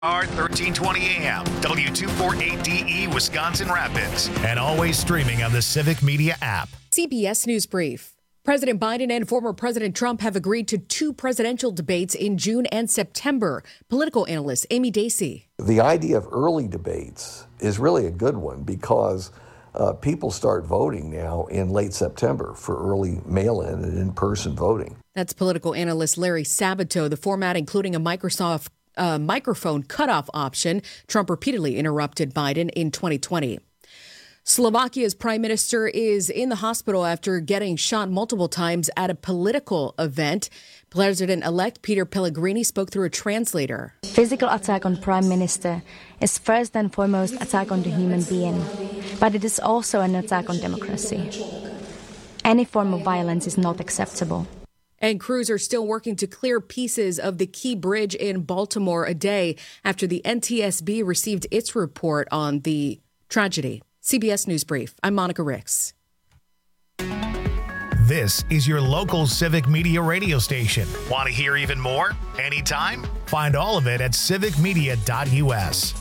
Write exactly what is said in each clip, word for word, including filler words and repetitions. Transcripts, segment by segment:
thirteen twenty A M, W two forty-eight D E, Wisconsin Rapids, and always streaming on the Civic Media app. C B S News Brief. President Biden and former President Trump have agreed to two presidential debates in June and September. Political analyst Amy Dacey. The idea of early debates is really a good one because uh, people start voting now in late September for early mail-in and in-person voting. That's political analyst Larry Sabato. The format including a Microsoft uh, microphone cutoff option. Trump repeatedly interrupted Biden in twenty twenty. Slovakia's prime minister is in the hospital after getting shot multiple times at a political event. President-elect Peter Pellegrini spoke through a translator. Physical attack on prime minister is first and foremost attack on the human being, but it is also an attack on democracy. Any form of violence is not acceptable. And crews are still working to clear pieces of the Key Bridge in Baltimore a day after the N T S B received its report on the tragedy. C B S News Brief. I'm Monica Ricks. This is your local Civic Media radio station. Want to hear even more? Anytime? Find all of it at civic media dot U S.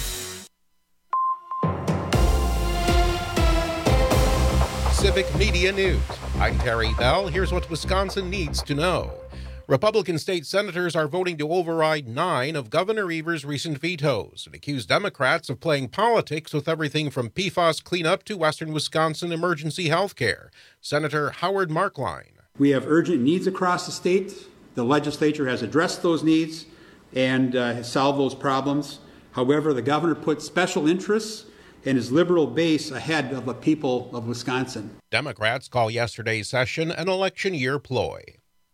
Civic Media News. I'm Terry Bell. Here's what Wisconsin needs to know. Republican state senators are voting to override nine of Governor Evers' recent vetoes and accuse Democrats of playing politics with everything from P FAS cleanup to Western Wisconsin emergency health care. Senator Howard Markline. We have urgent needs across the state. The legislature has addressed those needs and uh, has solved those problems. However, the governor put special interests and his liberal base ahead of the people of Wisconsin. Democrats call yesterday's session an election year ploy.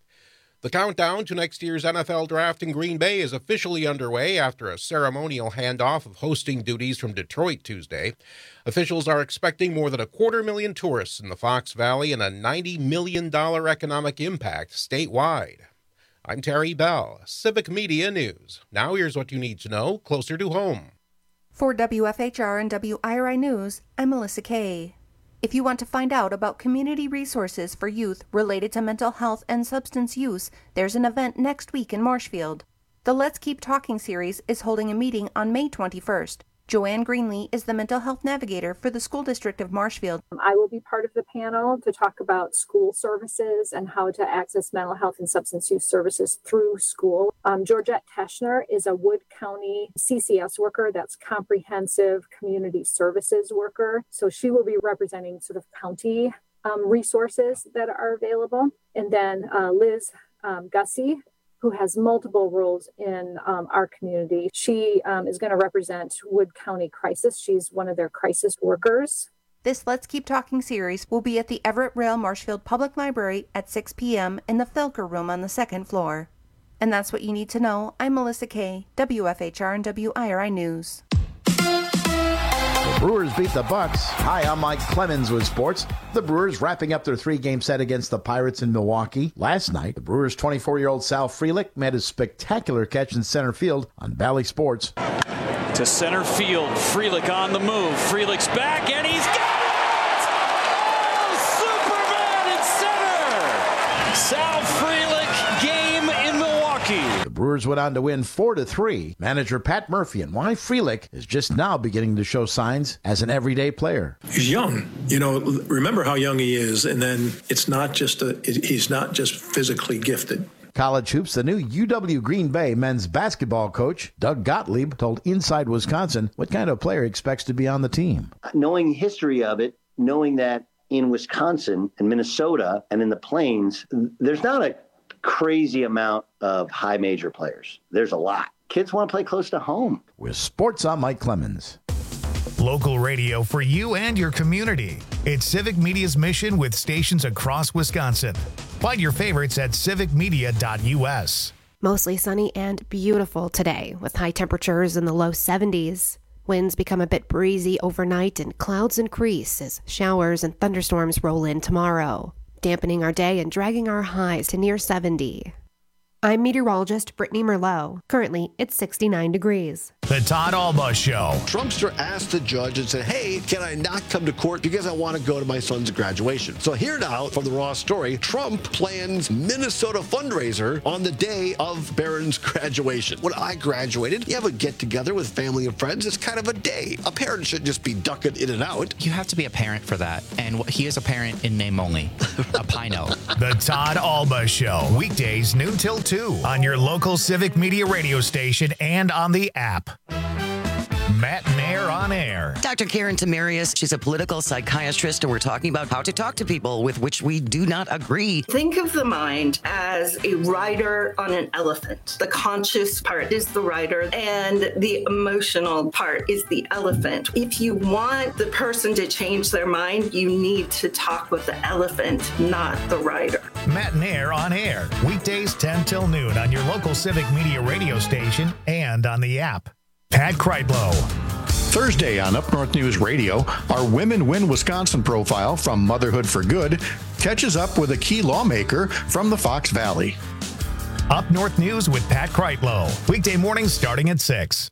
The countdown to next year's N F L draft in Green Bay is officially underway after a ceremonial handoff of hosting duties from Detroit Tuesday. Officials are expecting more than a quarter million tourists in the Fox Valley and a ninety million dollars economic impact statewide. I'm Terry Bell, Civic Media News. Now here's what you need to know closer to home. For W F H R and W I R I News, I'm Melissa Kay. If you want to find out about community resources for youth related to mental health and substance use, there's an event next week in Marshfield. The Let's Keep Talking series is holding a meeting on May twenty-first. Joanne Greenlee is the mental health navigator for the school district of Marshfield. I will be part of the panel to talk about school services and how to access mental health and substance use services through school. Um, Georgette Teschner is a Wood County C C S worker, that's comprehensive community services worker. So she will be representing sort of county um, resources that are available. And then uh, Liz um, Gussie, who has multiple roles in um, our community. She um, is going to represent Wood County Crisis. She's one of their crisis workers. This Let's Keep Talking series will be at the Everett Rail Marshfield Public Library at six p.m. in the Felker Room on the second floor. And that's what you need to know. I'm Melissa Kay, W F H R and W I R I News. The Brewers beat the Bucks. Hi, I'm Mike Clemens with sports. The Brewers wrapping up their three-game set against the Pirates in Milwaukee. Last night, the Brewers' twenty-four-year-old Sal Frelick made a spectacular catch in center field on Valley Sports. To center field, Frelick on the move. Frelick's back, and he's got it! Oh, Superman in center! Sal Frelick, game in Milwaukee. The Brewers went on to win four to three. Manager Pat Murphy and why Frelick is just now beginning to show signs as an everyday player. He's young. You know, remember how young he is, and then it's not just a, it, he's not just physically gifted. College hoops, the new U W Green Bay men's basketball coach, Doug Gottlieb, told Inside Wisconsin what kind of player he expects to be on the team. Knowing the history of it, knowing that in Wisconsin and Minnesota and in the Plains, there's not a crazy amount of high major players. There's a lot. Kids want to play close to home. With sports, I'm Mike Clemens. Local radio for you and your community. It's Civic Media's mission with stations across Wisconsin. Find your favorites at civic media dot U S. Mostly sunny and beautiful today with high temperatures in the low seventies. Winds become a bit breezy overnight and clouds increase as showers and thunderstorms roll in tomorrow, dampening our day and dragging our highs to near seventy. I'm meteorologist Brittany Merlot. Currently, it's sixty-nine degrees. The Todd Alba Show. Trumpster asked the judge and said, hey, can I not come to court because I want to go to my son's graduation? So here now from the Raw story, Trump plans Minnesota fundraiser on the day of Barron's graduation. When I graduated, you have a get-together with family and friends. It's kind of a day. A parent should just be ducking in and out. You have to be a parent for that. And he is a parent in name only. A Pino. The Todd Alba Show. Weekdays noon till two on your local Civic Media radio station and on the app. Matt Nair on air. Doctor Karen Tamarius, she's a political psychiatrist, and we're talking about how to talk to people with which we do not agree. Think of the mind as a rider on an elephant. The conscious part is the rider, and the emotional part is the elephant. If you want the person to change their mind, you need to talk with the elephant, not the rider. Matt Nair on air. Weekdays ten till noon on your local Civic Media radio station and on the app. Pat Kreitlow. Thursday on Up North News Radio, our Women Win Wisconsin profile from Motherhood for Good catches up with a key lawmaker from the Fox Valley. Up North News with Pat Kreitlow. Weekday mornings starting at six.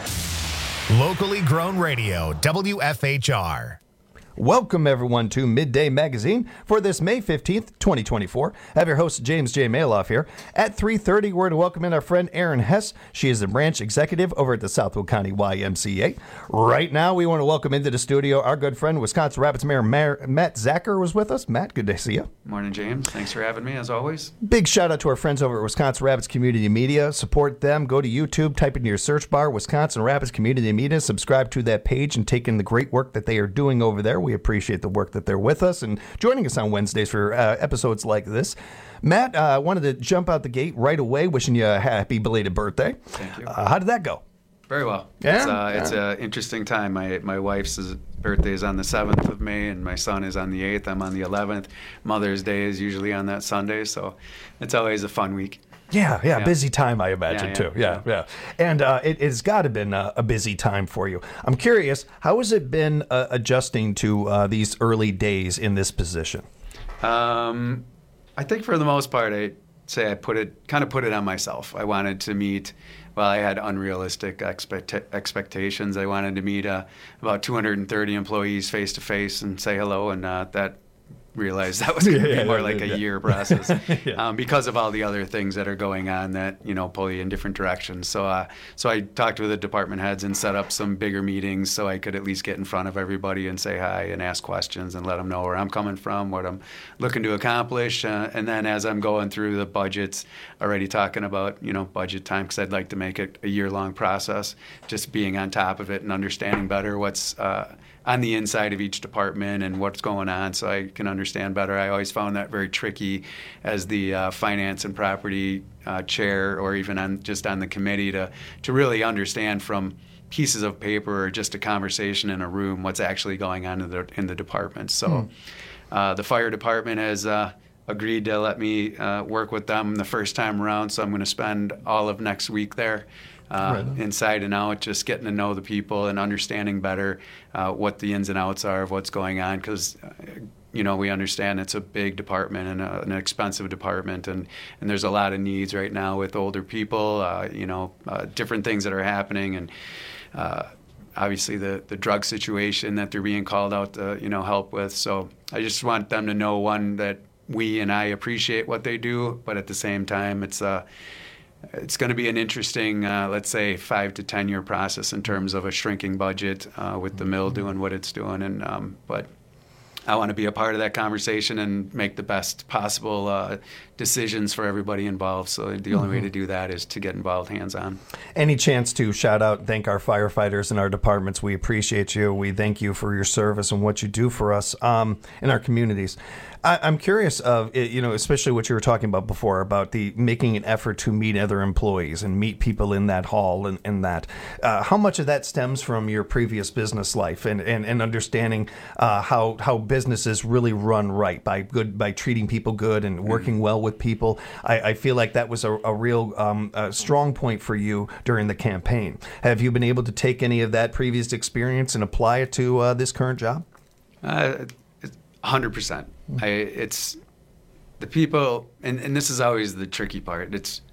Locally grown radio, W F H R. Welcome, everyone, to Midday Magazine for this May fifteenth, twenty twenty-four. I have your host, James J. Maloff, here. At three thirty, we're to welcome in our friend Erin Hess. She is the branch executive over at the Southwood County Y M C A. Right now, we want to welcome into the studio our good friend, Wisconsin Rapids Mayor Mayor Matt Zacher was with us. Matt, good to see you. Morning, James. Thanks for having me, as always. Big shout out to our friends over at Wisconsin Rapids Community Media. Support them. Go to YouTube, type into your search bar, Wisconsin Rapids Community Media. Subscribe to that page and take in the great work that they are doing over there. We appreciate the work that they're with us and joining us on Wednesdays for uh, episodes like this. Matt, I uh, wanted to jump out the gate right away, wishing you a happy belated birthday. Thank you. Uh, how did that go? Very well. Yeah? It's, uh, it's yeah. an interesting time. My my wife's birthday is on the seventh of May, and my son is on the eighth. I'm on the eleventh. Mother's Day is usually on that Sunday, so it's always a fun week. Yeah, yeah, yeah, busy time, I imagine, yeah, yeah, too. Yeah, yeah. yeah. And uh, it, it's got to have been a, a busy time for you. I'm curious, how has it been uh, adjusting to uh, these early days in this position? Um, I think for the most part, I'd say I put it, kind of put it on myself. I wanted to meet, well, I had unrealistic expect, expectations. I wanted to meet uh, about two hundred thirty employees face-to-face and say hello, and uh, that realized that was going to be yeah, more yeah, like yeah. a year process yeah. um, because of all the other things that are going on that, you know, pull you in different directions. So uh, so I talked with the department heads and set up some bigger meetings so I could at least get in front of everybody and say hi and ask questions and let them know where I'm coming from, what I'm looking to accomplish. Uh, and then as I'm going through the budgets, already talking about, you know, budget time, because I'd like to make it a year-long process, just being on top of it and understanding better what's uh, on the inside of each department and what's going on so I can understand better. I always found that very tricky as the uh, finance and property uh, chair, or even on just on the committee, to to really understand from pieces of paper or just a conversation in a room what's actually going on in the, in the department. So mm. uh, the fire department has uh, agreed to let me uh, work with them the first time around, so I'm going to spend all of next week there. Uh, right. Inside and out, just getting to know the people and understanding better uh, what the ins and outs are of what's going on, because uh, you know, we understand it's a big department and a, an expensive department, and, and there's a lot of needs right now with older people, uh, you know, uh, different things that are happening, and uh, obviously the, the drug situation that they're being called out to, you know, help with. So I just want them to know, one, that we and I appreciate what they do, but at the same time, it's uh, it's going to be an interesting, uh, let's say, five to ten year process in terms of a shrinking budget uh, with the mill doing what it's doing. And um, but I want to be a part of that conversation and make the best possible uh, decisions for everybody involved. So the only mm-hmm. way to do that is to get involved hands-on. Any chance to shout out and thank our firefighters and our departments. We appreciate you. We thank you for your service and what you do for us um, in our communities. I, I'm curious of, you know, especially what you were talking about before, about the making an effort to meet other employees and meet people in that hall and, and that. Uh, how much of that stems from your previous business life and, and, and understanding uh, how how businesses really run right by good by treating people good and working mm-hmm. well with people? I, I feel like that was a, a real um, a strong point for you during the campaign. Have you been able to take any of that previous experience and apply it to uh, this current job? Uh, one hundred percent. I, it's the people, and, and this is always the tricky part. It's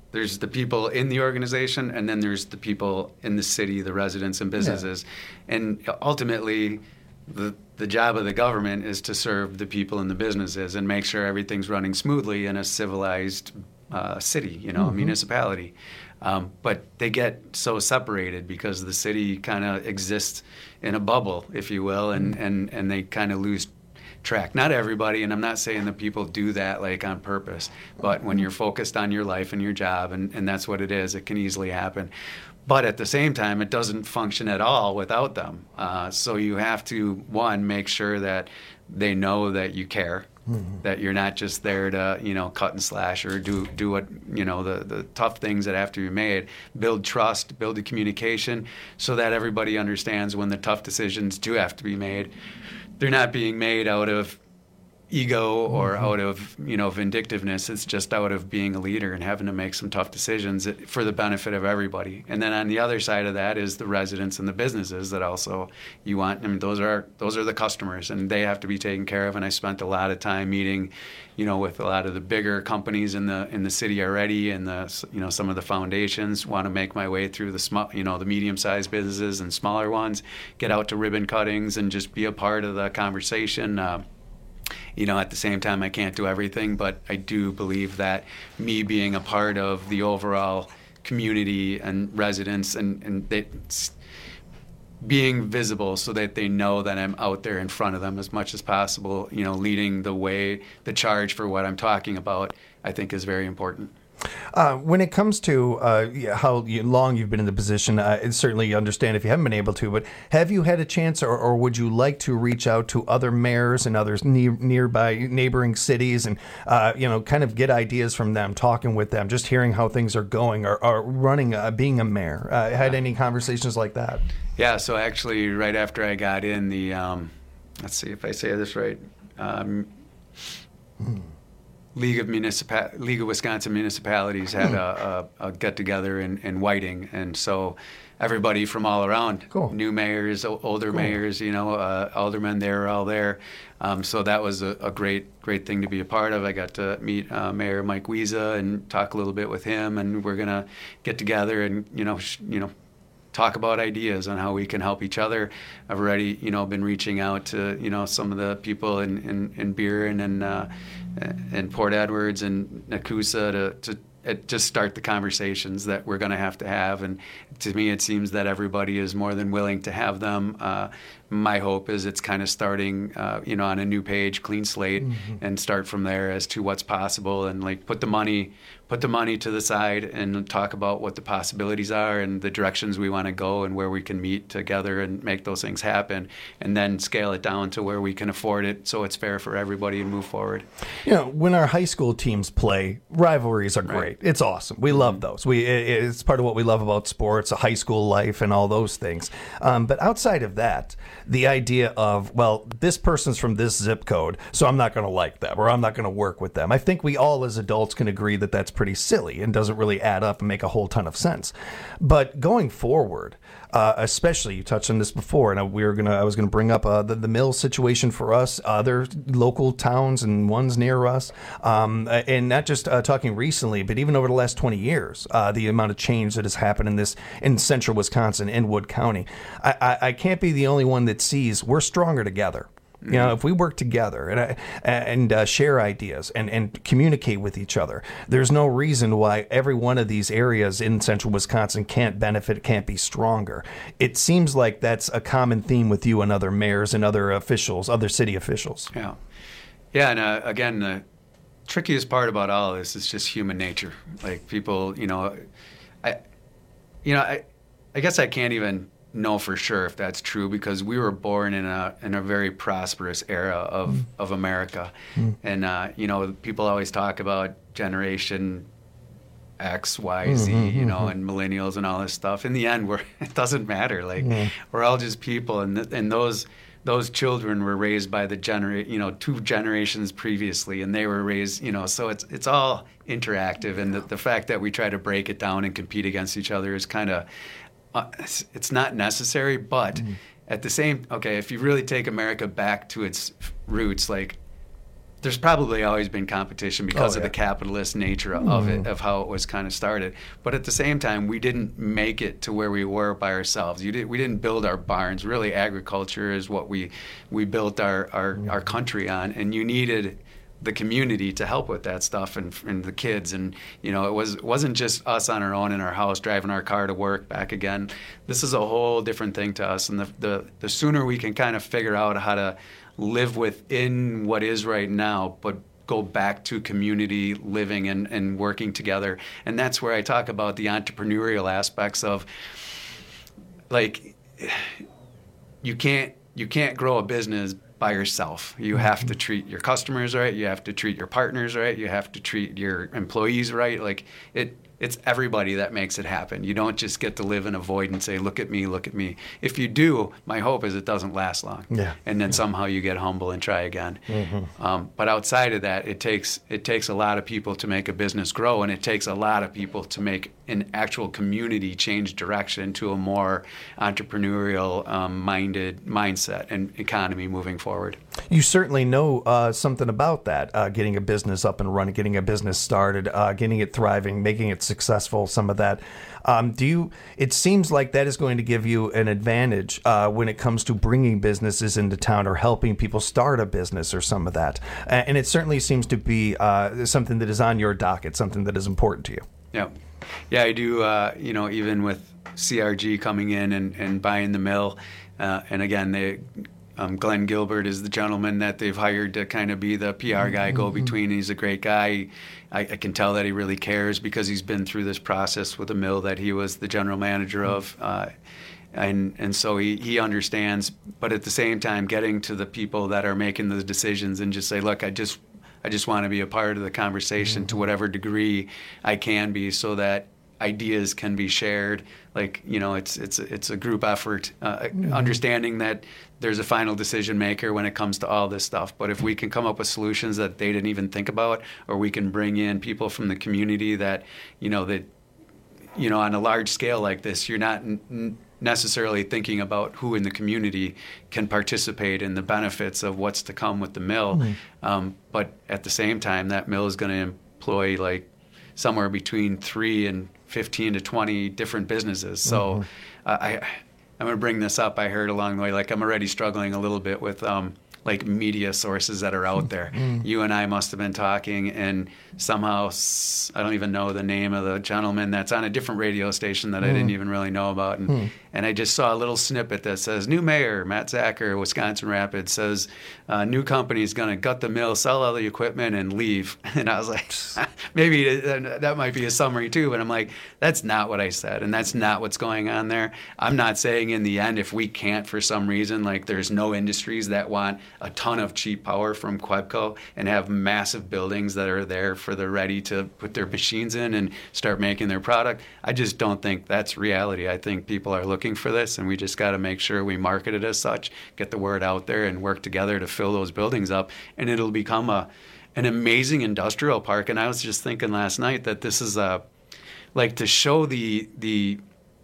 There's the people in the organization, and then there's the people in the city, the residents and businesses. Yeah. And ultimately, the the job of the government is to serve the people and the businesses and make sure everything's running smoothly in a civilized uh, city, you know, mm-hmm. municipality. Um, but they get so separated because the city kind of exists in a bubble, if you will, and, mm-hmm. and, and they kind of lose track. Not everybody, and I'm not saying that people do that like on purpose, but when you're focused on your life and your job, and, and that's what it is, it can easily happen. But at the same time, it doesn't function at all without them. Uh, so you have to, one, make sure that they know that you care, mm-hmm. that you're not just there to, you know, cut and slash or do do what, you know, the, the tough things that have to be made. Build trust, build the communication so that everybody understands when the tough decisions do have to be made. They're not being made out of ego or mm-hmm. out of, you know, vindictiveness. It's just out of being a leader and having to make some tough decisions for the benefit of everybody. And then on the other side of that is the residents and the businesses that also you want. I mean, those are those are the customers, and they have to be taken care of. And I spent a lot of time meeting, you know, with a lot of the bigger companies in the in the city already, and the, you know, some of the foundations. Want to make my way through the small, you know, the medium-sized businesses and smaller ones. Get out to ribbon cuttings and just be a part of the conversation. Uh, You know, at the same time, I can't do everything, but I do believe that me being a part of the overall community and residents and, and they, being visible so that they know that I'm out there in front of them as much as possible, you know, leading the way, the charge for what I'm talking about, I think is very important. Uh, when it comes to uh, how long you've been in the position, I certainly understand if you haven't been able to, but have you had a chance or, or would you like to reach out to other mayors and others near, nearby neighboring cities and, uh, you know, kind of get ideas from them, talking with them, just hearing how things are going or, or running, uh, being a mayor? Uh, had any conversations like that? Yeah, so actually right after I got in, the, um, let's see if I say this right, um, hmm. League of Municipal League of Wisconsin Municipalities had a, a, a get-together in, in Whiting, and so everybody from all around, cool. new mayors, older cool. mayors, you know, uh, aldermen, they were all there. Um, so that was a, a great, great thing to be a part of. I got to meet uh, Mayor Mike Wiesa and talk a little bit with him, and we're gonna get together and you know, sh- you know. talk about ideas on how we can help each other. I've already, you know, been reaching out to, you know, some of the people in, in, in Buren and uh, and Port Edwards and Nakusa to, to it, just start the conversations that we're going to have to have. And to me, it seems that everybody is more than willing to have them. Uh, my hope is it's kind of starting, uh, you know, on a new page, clean slate, mm-hmm. and start from there as to what's possible and like put the money put the money to the side and talk about what the possibilities are and the directions we want to go and where we can meet together and make those things happen, and then scale it down to where we can afford it so it's fair for everybody and move forward. You know, when our high school teams play, rivalries are great. Right. It's awesome. We love those. We It's part of what we love about sports, a high school life, and all those things. Um, but outside of that, the idea of, well, this person's from this zip code, so I'm not going to like them or I'm not going to work with them. I think we all as adults can agree that that's pretty silly and doesn't really add up and make a whole ton of sense. But going forward, uh, especially, you touched on this before, and we were gonna, I was going to bring up uh, the, the mill situation for us, other local towns and ones near us, um, and not just uh, talking recently, but even over the last twenty years, uh, the amount of change that has happened in this in central Wisconsin, in Wood County. I, I, I can't be the only one that sees we're stronger together. You know, if we work together and and uh, share ideas and, and communicate with each other, there's no reason why every one of these areas in central Wisconsin can't benefit, can't be stronger. It seems like that's a common theme with you and other mayors and other officials, other city officials. Yeah. Yeah, and uh, again, the trickiest part about all of this is just human nature. Like people, you know, I, you know, I, I guess I can't even know for sure if that's true because we were born in a in a very prosperous era of, mm. of America. Mm. And, uh, you know, people always talk about Generation X, Y, Z, mm-hmm, you know, mm-hmm. and millennials and all this stuff. In the end, we're it doesn't matter. Like, mm. we're all just people. And th- and those those children were raised by the, genera- you know, two generations previously, and they were raised, you know, so it's it's all interactive. And the, the fact that we try to break it down and compete against each other is kind of, Uh, it's not necessary, but mm. at the same, okay, if you really take America back to its roots, like there's probably always been competition because Oh, of yeah. the capitalist nature of Mhm. it, of how it was kind of started. But at the same time, we didn't make it to where we were by ourselves. You did, we didn't build our barns. Really, agriculture is what we we built our, our, our country on, and you needed the community to help with that stuff, and, and the kids, and you know it was it wasn't just us on our own in our house driving our car to work back again. This is a whole different thing to us, and the the, the sooner we can kind of figure out how to live within what is right now, but go back to community living and, and working together. And that's where I talk about the entrepreneurial aspects of, like, you can't you can't grow a business by yourself. You have to treat your customers right. You have to treat your partners right. You have to treat your employees right. Like it, it's everybody that makes it happen. You don't just get to live in a void and say, look at me, look at me. If you do, my hope is it doesn't last long. Yeah. And then somehow you get humble and try again. Mhm. Um, but outside of that, it takes it takes a lot of people to make a business grow, and it takes a lot of people to make an actual community change direction to a more entrepreneurial um, minded mindset and economy moving forward. You certainly know uh, something about that, uh, getting a business up and running, getting a business started, uh, getting it thriving, making it successful, some of that. Um, do you? It seems like that is going to give you an advantage uh, when it comes to bringing businesses into town or helping people start a business or some of that. Uh, and it certainly seems to be uh, something that is on your docket, something that is important to you. Yeah. Yeah, I do, uh, you know, even with C R G coming in and, and buying the mill. Uh, and again, they, um, Glenn Gilbert is the gentleman that they've hired to kind of be the P R guy, go between. He's a great guy. I, I can tell that he really cares because he's been through this process with a mill that he was the general manager of. Uh, and and so he, he understands. But at the same time, getting to the people that are making the decisions and just say, look, I just I just want to be a part of the conversation to whatever degree I can be, so that ideas can be shared. Like, you know, it's it's it's a group effort, uh, mm-hmm. understanding that there's a final decision maker when it comes to all this stuff. But if we can come up with solutions that they didn't even think about, or we can bring in people from the community that, you know, that, you know, on a large scale like this, you're not n- necessarily thinking about who in the community can participate in the benefits of what's to come with the mill. Mm-hmm. Um, but at the same time, that mill is going to employ like somewhere between three and fifteen to twenty different businesses. So mm-hmm. uh, I, I'm going to bring this up. I heard along the way, like I'm already struggling a little bit with um, like media sources that are out there. Mm-hmm. You and I must have been talking, and somehow, I don't even know the name of the gentleman that's on a different radio station that mm-hmm. I didn't even really know about. And, mm-hmm. and I just saw a little snippet that says, new mayor, Matt Zacher, Wisconsin Rapids, says, uh, new company is going to gut the mill, sell all the equipment, and leave. And I was like, maybe that might be a summary too. But I'm like, that's not what I said, and that's not what's going on there. I'm not saying in the end, if we can't for some reason, like there's no industries that want a ton of cheap power from Quebco and have massive buildings that are there for the ready to put their machines in and start making their product. I just don't think that's reality. I think people are looking for this, and we just got to make sure we market it as such, get the word out there, and work together to fill those buildings up, and it'll become a an amazing industrial park. And I was just thinking last night that this is a like to show the the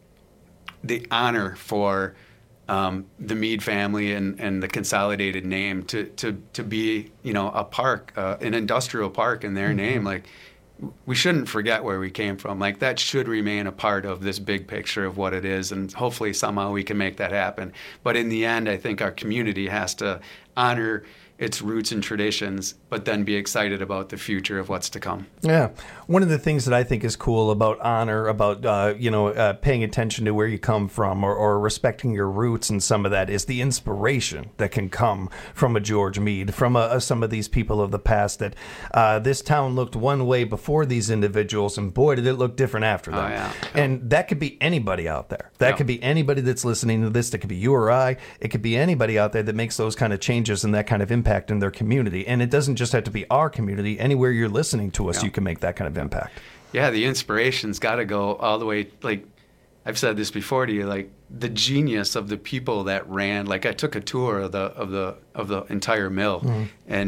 the honor for Um, the Meade family and, and the Consolidated name to, to, to be, you know, a park, uh, an industrial park in their mm-hmm. name. Like, we shouldn't forget where we came from. Like, that should remain a part of this big picture of what it is, and hopefully somehow we can make that happen. But in the end, I think our community has to honor its roots and traditions, but then be excited about the future of what's to come. Yeah. One of the things that I think is cool about honor, about, uh, you know, uh, paying attention to where you come from, or, or respecting your roots and some of that, is the inspiration that can come from a George Meade, from a, a, some of these people of the past, that uh, this town looked one way before these individuals, and boy, did it look different after them. Oh, yeah. And that could be anybody out there. That yeah. could be anybody that's listening to this. That could be you or I. It could be anybody out there that makes those kind of changes and that kind of impact in their community. And it doesn't just have to be our community. Anywhere you're listening to us, yeah. you can make that kind of impact. Yeah, the inspiration's got to go all the way. Like, I've said this before to you, like the genius of the people that ran. Like, I took a tour of the of the of the entire mill, mm-hmm. and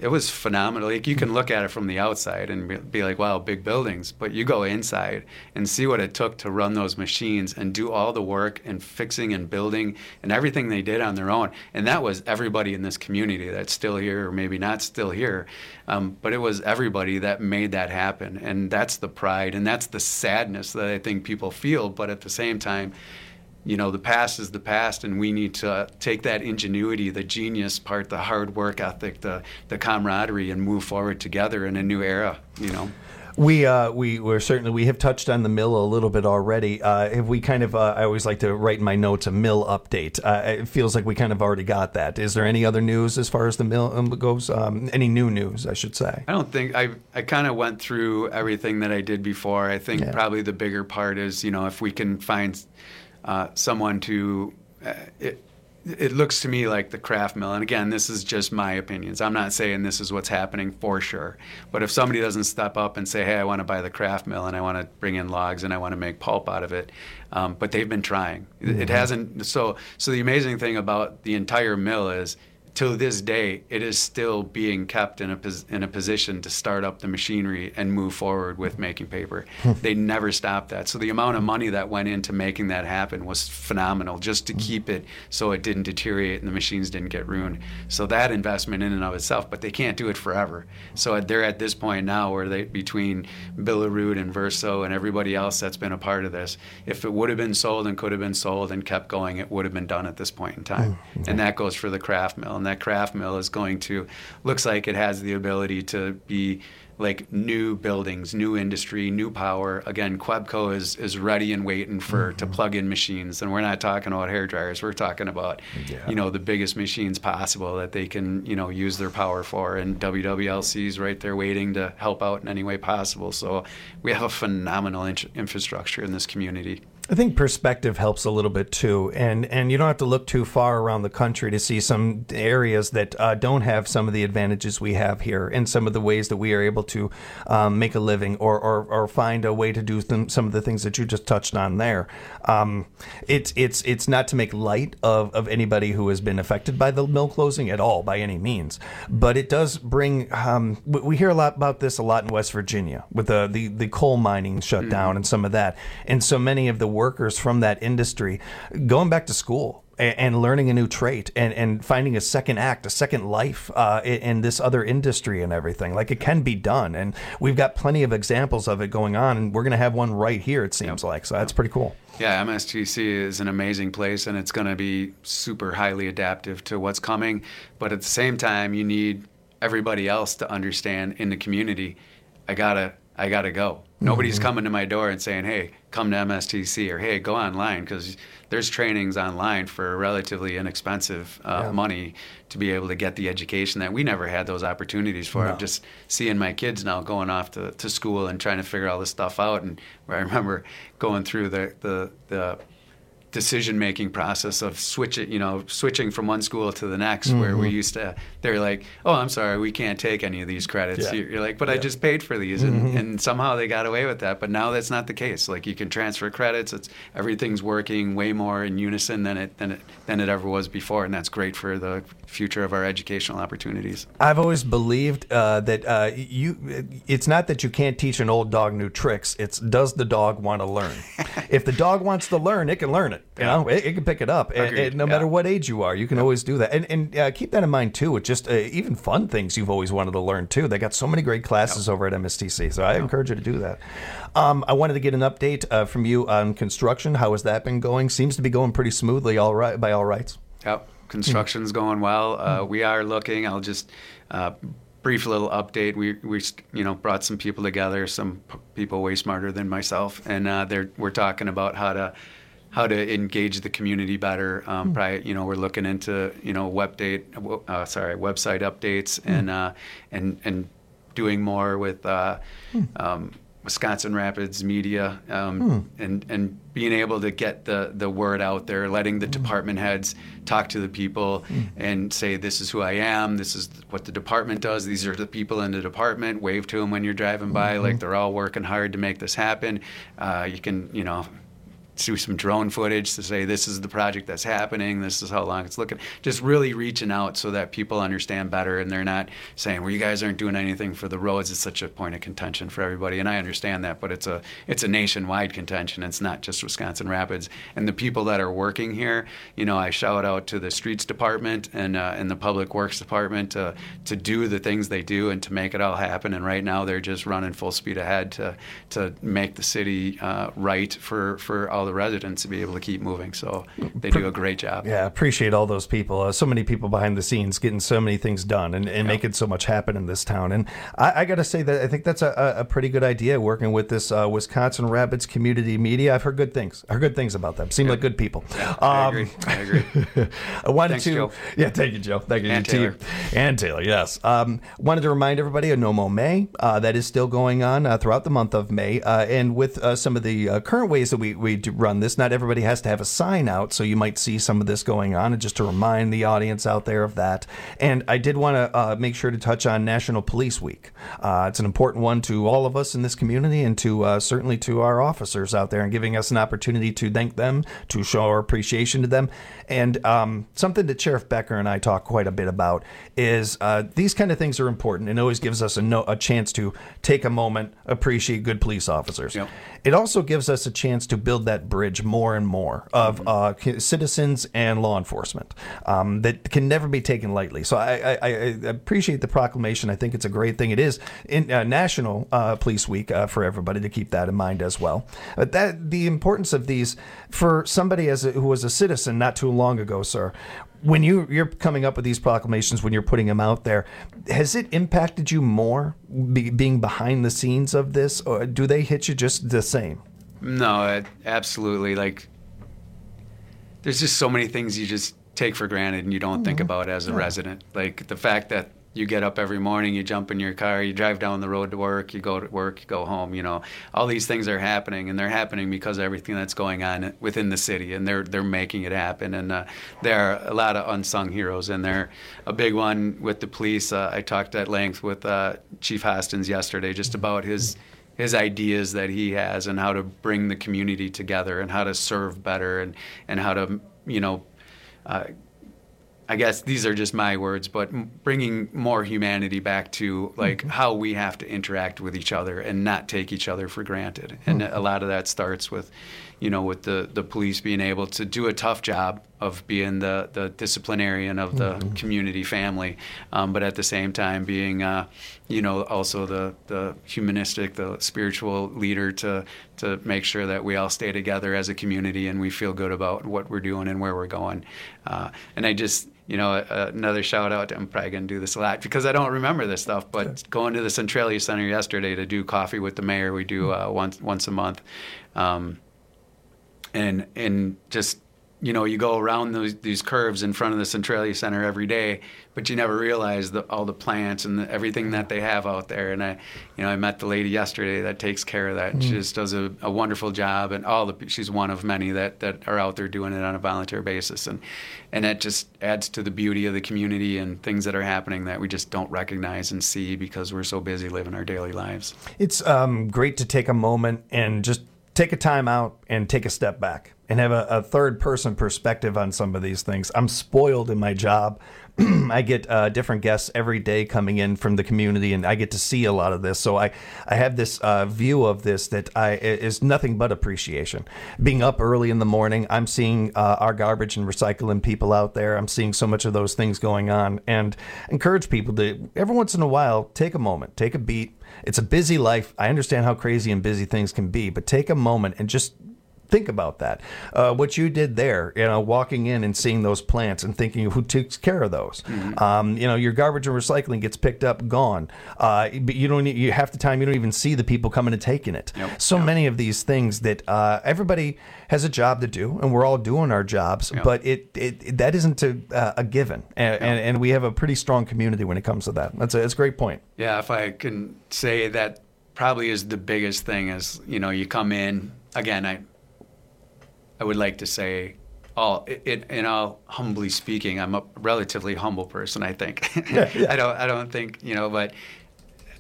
it was phenomenal. Like, you can look at it from the outside and be, be like, wow, big buildings. But you go inside and see what it took to run those machines and do all the work and fixing and building and everything they did on their own. And that was everybody in this community that's still here or maybe not still here. Um, but it was everybody that made that happen. And that's the pride and that's the sadness that I think people feel. But at the same time, you know, the past is the past, and we need to take that ingenuity, the genius part, the hard work ethic, the the camaraderie, and move forward together in a new era, you know. We uh, we we're certainly we have touched on the mill a little bit already. Uh, have we kind of? Uh, I always like to write in my notes a mill update. Uh, it feels like we kind of already got that. Is there any other news as far as the mill goes? Um, any new news, I should say? I don't think I. I kind of went through everything that I did before. I think Yeah. probably the bigger part is, you know, if we can find uh, someone to. Uh, it, It looks to me like the craft mill, and again, this is just my opinions. I'm not saying this is what's happening for sure. But if somebody doesn't step up and say, hey, I want to buy the craft mill and I want to bring in logs and I want to make pulp out of it, um, but they've been trying. It, it hasn't. So, so the amazing thing about the entire mill is, to this day, it is still being kept in a pos- in a position to start up the machinery and move forward with making paper. They never stopped that. So the amount of money that went into making that happen was phenomenal, just to keep it so it didn't deteriorate and the machines didn't get ruined. So that investment in and of itself, but they can't do it forever. So they're at this point now where they, between Billerud and Verso and everybody else that's been a part of this, if it would have been sold and could have been sold and kept going, it would have been done at this point in time. Mm-hmm. And that goes for the craft mill. And that craft mill is going to, looks like it has the ability to be like new buildings, new industry, new power. Again, Quebco is, is ready and waiting for mm-hmm. to plug in machines. And we're not talking about hair dryers. We're talking about, yeah. you know, the biggest machines possible that they can, you know, use their power for. And W W L C is right there waiting to help out in any way possible. So we have a phenomenal in- infrastructure in this community. I think perspective helps a little bit too, and and you don't have to look too far around the country to see some areas that uh, don't have some of the advantages we have here, and some of the ways that we are able to um, make a living or, or or find a way to do them, some of the things that you just touched on there. Um, it's it's it's not to make light of, of anybody who has been affected by the mill closing at all by any means, but it does bring. Um, we hear a lot about this a lot in West Virginia with the the, the coal mining shut down mm-hmm. and some of that, and so many of the workers from that industry going back to school and, and learning a new trait and, and finding a second act, a second life uh, in, in this other industry and everything. Like, it can be done. And we've got plenty of examples of it going on, and we're going to have one right here, it seems yep. like. So that's pretty cool. Yeah, M S T C is an amazing place, and it's going to be super highly adaptive to what's coming. But at the same time, you need everybody else to understand in the community, I gotta, I gotta go. Nobody's mm-hmm. coming to my door and saying, hey, come to M S T C, or hey, go online, because there's trainings online for relatively inexpensive uh, yeah. money to be able to get the education that we never had those opportunities for. No. I'm just seeing my kids now going off to, to school and trying to figure all this stuff out. And I remember going through the, the, the decision-making process of switching, you know, switching from one school to the next, mm-hmm. where we used to, they're like, oh, I'm sorry, we can't take any of these credits. Yeah. You're like, but yeah. I just paid for these. And, mm-hmm. and somehow they got away with that. But now that's not the case. Like, you can transfer credits. It's everything's working way more in unison than it, than it, than it ever was before. And that's great for the future of our educational opportunities. I've always believed uh, that uh, you, it's not that you can't teach an old dog new tricks. It's, does the dog want to learn? If the dog wants to learn, it can learn it. You know, it, it can pick it up, and, and no yeah. matter what age you are, you can yeah. always do that. And, and uh, keep that in mind too. With just uh, even fun things you've always wanted to learn too. They got so many great classes yeah. over at M S T C, so I yeah. encourage you to do that. Um, I wanted to get an update uh, from you on construction. How has that been going? Seems to be going pretty smoothly, all right, by all rights. Yep, construction's mm. going well. Uh, mm. We are looking. I'll just. Uh, Brief little update. We we you know brought some people together, some p- people way smarter than myself, and uh, they're we're talking about how to how to engage the community better. Um, mm. Probably, you know, we're looking into you know web date, uh, sorry, website updates mm. and uh, and and doing more with uh, mm. um, Wisconsin Rapids media um, mm. and and being able to get the, the word out there, letting the mm. department heads talk to the people mm. and say, this is who I am, this is what the department does, these are the people in the department, wave to them when you're driving by, mm-hmm. like they're all working hard to make this happen. Uh, you can, you know, do some drone footage to say this is the project that's happening, this is how long it's looking. Just really reaching out so that people understand better and they're not saying, well, you guys aren't doing anything for the roads. It's such a point of contention for everybody, and I understand that, but it's a it's a nationwide contention. It's not just Wisconsin Rapids. And the people that are working here, you know, I shout out to the streets department and uh, and the public works department to to do the things they do and to make it all happen. And right now they're just running full speed ahead to to make the city uh, right for for all the residents to be able to keep moving. So they do a great job. Yeah, appreciate all those people. Uh, so many people behind the scenes getting so many things done and, and yeah. making so much happen in this town. And I, I got to say that I think that's a, a pretty good idea, working with this uh, Wisconsin Rapids Community Media. I've heard good things. I heard good things about them. Seem yeah. like good people. Yeah, um, I agree. I agree. I wanted Thanks, to. Joe. Yeah, thank you, Joe. Thank you, and to Taylor. you. And Taylor, yes. Um, wanted to remind everybody of No Mo May. Uh, that is still going on uh, throughout the month of May. Uh, and with uh, some of the uh, current ways that we, we do run this, not everybody has to have a sign out, so you might see some of this going on, and just to remind the audience out there of that. And I did want to uh, make sure to touch on National Police Week. Uh, it's an important one to all of us in this community, and to uh, certainly to our officers out there, and giving us an opportunity to thank them, to show our appreciation to them. And um, something that Sheriff Becker and I talk quite a bit about is uh, these kind of things are important, and always gives us a, no, a chance to take a moment, appreciate good police officers. Yep. It also gives us a chance to build that bridge more and more of uh, citizens and law enforcement um, that can never be taken lightly. So I, I, I appreciate the proclamation. I think it's a great thing. It is in uh, National uh, Police Week uh, for everybody to keep that in mind as well. But that the importance of these for somebody as a, who was a citizen not too long ago, sir. When you, you're coming up with these proclamations, when you're putting them out there, has it impacted you more be, being behind the scenes of this, or do they hit you just the same? No, it, absolutely. Like, there's just so many things you just take for granted and you don't mm-hmm. think about as a yeah. resident. Like the fact that you get up every morning, you jump in your car, you drive down the road to work, you go to work, you go home. You know, all these things are happening, and they're happening because of everything that's going on within the city, and they're they're making it happen. And uh, there are a lot of unsung heroes, and they're a big one with the police. Uh, I talked at length with uh, Chief Hostins yesterday just about his his ideas that he has and how to bring the community together and how to serve better and, and how to, you know, uh, I guess these are just my words, but bringing more humanity back to like mm-hmm. how we have to interact with each other and not take each other for granted. And mm-hmm. a lot of that starts with, you know, with the, the police being able to do a tough job of being the, the disciplinarian of the mm-hmm. community family, um, but at the same time being, uh, you know, also the, the humanistic, the spiritual leader to to make sure that we all stay together as a community and we feel good about what we're doing and where we're going. Uh, and I just, you know, uh, another shout out, I'm probably going to do this a lot because I don't remember this stuff, but sure. going to the Centralia Center yesterday to do coffee with the mayor, we do uh, once once a month. Um, and and just, you know, you go around those, these curves in front of the Centralia Center every day, but you never realize the, all the plants and the, everything that they have out there. And I, you know, I met the lady yesterday that takes care of that. Mm-hmm. She just does a, a wonderful job, and all the she's one of many that, that are out there doing it on a volunteer basis, and and that just adds to the beauty of the community and things that are happening that we just don't recognize and see because we're so busy living our daily lives. It's um, great to take a moment and just take a time out and take a step back and have a, a third person perspective on some of these things. I'm spoiled in my job. I get uh, different guests every day coming in from the community, and I get to see a lot of this. So I, I have this uh, view of this that I is nothing but appreciation. Being up early in the morning, I'm seeing uh, our garbage and recycling people out there. I'm seeing so much of those things going on, and encourage people to every once in a while take a moment, take a beat. It's a busy life. I understand how crazy and busy things can be, but take a moment and just think about that. Uh, what you did there, you know, walking in and seeing those plants and thinking who takes care of those. Mm-hmm. Um, you know, your garbage and recycling gets picked up, gone. Uh, but you don't. You half the time you don't even see the people coming and taking it. Yep. So yep. many of these things that uh, everybody has a job to do, and we're all doing our jobs. Yep. But it, it, it that isn't a, uh, a given, and, yep. and and we have a pretty strong community when it comes to that. That's a, that's a great point. Yeah, if I can say that, probably is the biggest thing. Is, you know, you come in again. I. I would like to say, all it, in all humbly speaking, I'm a relatively humble person. I think. Yeah, yeah. I don't. I don't think, you know. But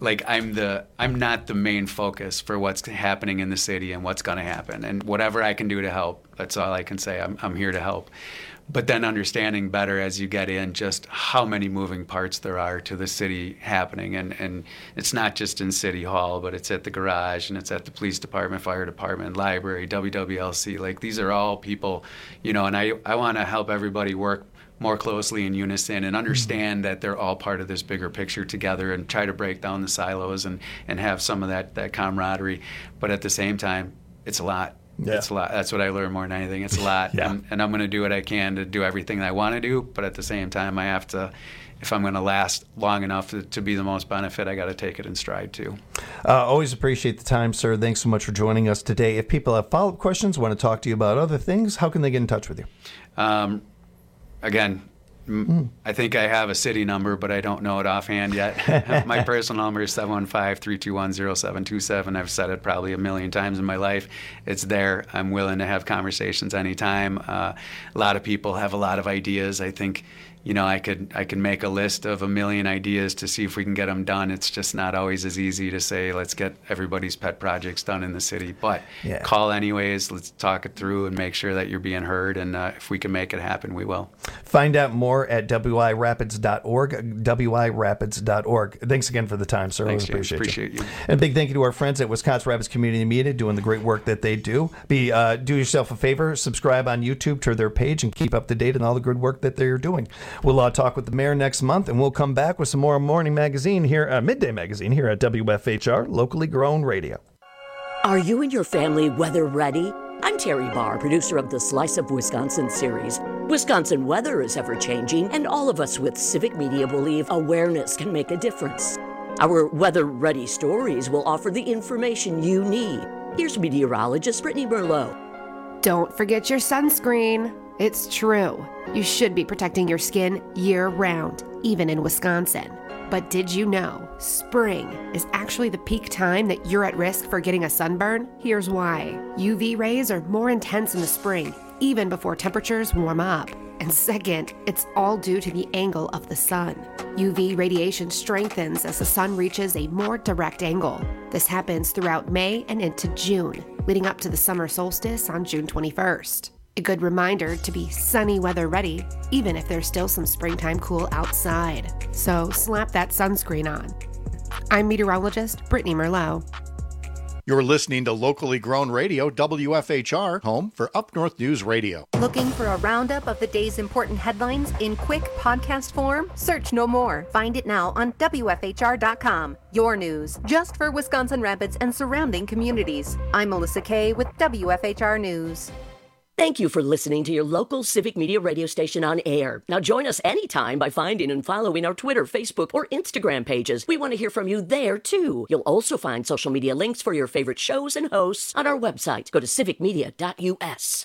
like I'm the I'm not the main focus for what's happening in the city and what's going to happen. And whatever I can do to help, that's all I can say. I'm I'm here to help. But then understanding better as you get in just how many moving parts there are to the city happening. And, and it's not just in City Hall, but it's at the garage, and it's at the police department, fire department, library, W W L C. Like, these are all people, you know, and I, I want to help everybody work more closely in unison and understand mm-hmm. that they're all part of this bigger picture together, and try to break down the silos and, and have some of that, that camaraderie. But at the same time, it's a lot. Yeah. It's a lot. That's what I learned more than anything. It's a lot. yeah. and, and I'm going to do what I can to do everything that I want to do. But at the same time, I have to, if I'm going to last long enough to, to be the most benefit, I got to take it in stride too. Uh, always appreciate the time, sir. Thanks so much for joining us today. If people have follow-up questions, want to talk to you about other things, how can they get in touch with you? Um, again, Mm. I think I have a city number, but I don't know it offhand yet. My personal number is seven one five, three two one, zero seven two seven. I've said it probably a million times in my life. It's there. I'm willing to have conversations anytime. Uh, a lot of people have a lot of ideas. I think, you know, I could I can make a list of a million ideas to see if we can get them done. It's just not always as easy to say, let's get everybody's pet projects done in the city. But yeah. call anyways. Let's talk it through and make sure that you're being heard. And uh, if we can make it happen, we will. Find out more at W I rapids dot org, W I rapids dot org. Thanks again for the time, sir. Thanks, James. Appreciate, appreciate you. you. And a big thank you to our friends at Wisconsin Rapids Community Media doing the great work that they do. Be uh, do yourself a favor, subscribe on YouTube to their page, and keep up to date on all the good work that they're doing. We'll uh, talk with the mayor next month, and we'll come back with some more Morning Magazine here, uh, Midday Magazine here at W F H R, locally grown radio. Are you and your family weather ready? I'm Terry Barr, producer of the Slice of Wisconsin series. Wisconsin weather is ever-changing, and all of us with Civic Media believe awareness can make a difference. Our weather-ready stories will offer the information you need. Here's meteorologist Brittany Merlot. Don't forget your sunscreen. It's true. You should be protecting your skin year-round, even in Wisconsin. But did you know spring is actually the peak time that you're at risk for getting a sunburn? Here's why. U V rays are more intense in the spring, even before temperatures warm up. And second, it's all due to the angle of the sun. U V radiation strengthens as the sun reaches a more direct angle. This happens throughout May and into June, leading up to the summer solstice on June twenty-first. A good reminder to be sunny weather ready, even if there's still some springtime cool outside. So slap that sunscreen on. I'm meteorologist Brittany Merlot. You're listening to locally grown radio, W F H R, home for Up North News Radio. Looking for a roundup of the day's important headlines in quick podcast form? Search no more. Find it now on W F H R dot com. Your news, just for Wisconsin Rapids and surrounding communities. I'm Melissa Kay with W F H R News. Thank you for listening to your local Civic Media radio station on air. Now join us anytime by finding and following our Twitter, Facebook, or Instagram pages. We want to hear from you there, too. You'll also find social media links for your favorite shows and hosts on our website. Go to civic media dot U S.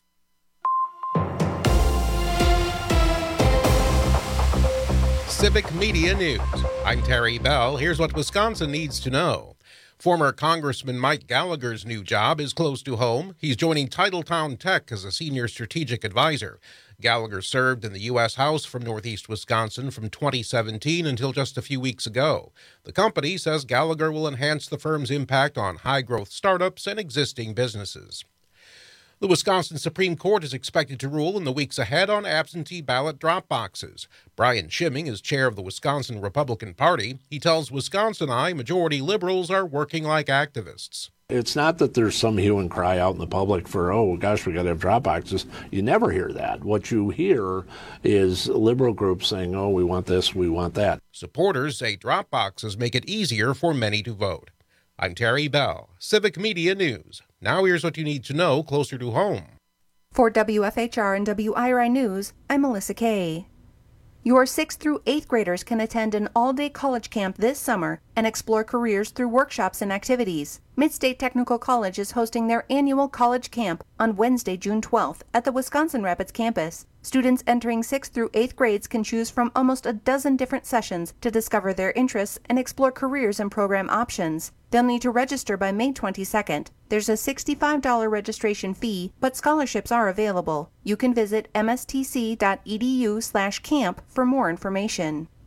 Civic Media News. I'm Terry Bell. Here's what Wisconsin needs to know. Former Congressman Mike Gallagher's new job is close to home. He's joining Titletown Tech as a senior strategic advisor. Gallagher served in the U S House from Northeast Wisconsin from twenty seventeen until just a few weeks ago. The company says Gallagher will enhance the firm's impact on high-growth startups and existing businesses. The Wisconsin Supreme Court is expected to rule in the weeks ahead on absentee ballot drop boxes. Brian Schimming is chair of the Wisconsin Republican Party. He tells Wisconsin Eye majority liberals are working like activists. It's not that there's some hue and cry out in the public for, oh, gosh, we got to have drop boxes. You never hear that. What you hear is liberal groups saying, oh, we want this, we want that. Supporters say drop boxes make it easier for many to vote. I'm Terry Bell, Civic Media News. Now here's what you need to know closer to home. For W F H R and W I R I News, I'm Melissa Kay. Your sixth through eighth graders can attend an all-day college camp this summer and explore careers through workshops and activities. Midstate Technical College is hosting their annual college camp on Wednesday, June twelfth at the Wisconsin Rapids campus. Students entering sixth through eighth grades can choose from almost a dozen different sessions to discover their interests and explore careers and program options. They'll need to register by May twenty-second. There's a sixty-five dollars registration fee, but scholarships are available. You can visit m s t c dot e d u slash camp for more information.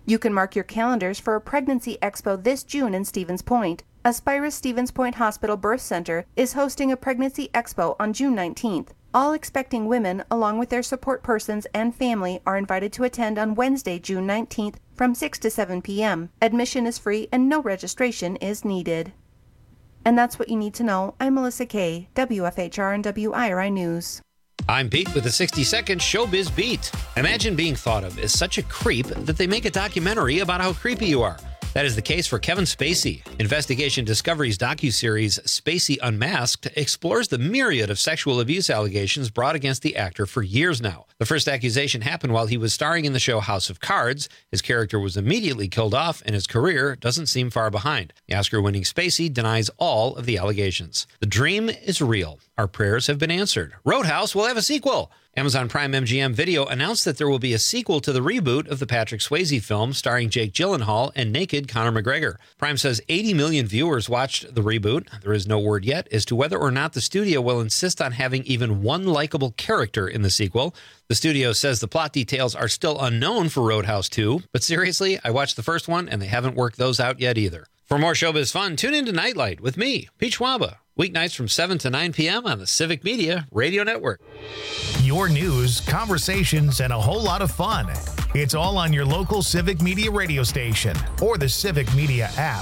You can mark your calendars for a pregnancy expo this June in Stevens Point. Aspira Stevens Point Hospital Birth Center is hosting a pregnancy expo on June nineteenth. All expecting women, along with their support persons and family, are invited to attend on Wednesday, June nineteenth from six to seven p.m. Admission is free and no registration is needed. And that's what you need to know. I'm Melissa Kay, W F H R and W I R I News. I'm Pete with a sixty second Showbiz Beat. Imagine being thought of as such a creep that they make a documentary about how creepy you are. That is the case for Kevin Spacey. Investigation Discovery's docuseries Spacey Unmasked explores the myriad of sexual abuse allegations brought against the actor for years now. The first accusation happened while he was starring in the show House of Cards. His character was immediately killed off, and his career doesn't seem far behind. The Oscar-winning Spacey denies all of the allegations. The dream is real. Our prayers have been answered. Roadhouse will have a sequel. Amazon Prime M G M Video announced that there will be a sequel to the reboot of the Patrick Swayze film starring Jake Gyllenhaal and naked Conor McGregor. Prime says eighty million viewers watched the reboot. There is no word yet as to whether or not the studio will insist on having even one likable character in the sequel. The studio says the plot details are still unknown for Roadhouse two, but seriously, I watched the first one and they haven't worked those out yet either. For more showbiz fun, tune in to Nightlight with me, Pete Schwaba, weeknights from seven to nine p.m. on the Civic Media Radio Network. Your news, conversations, and a whole lot of fun. It's all on your local Civic Media radio station or the Civic Media app.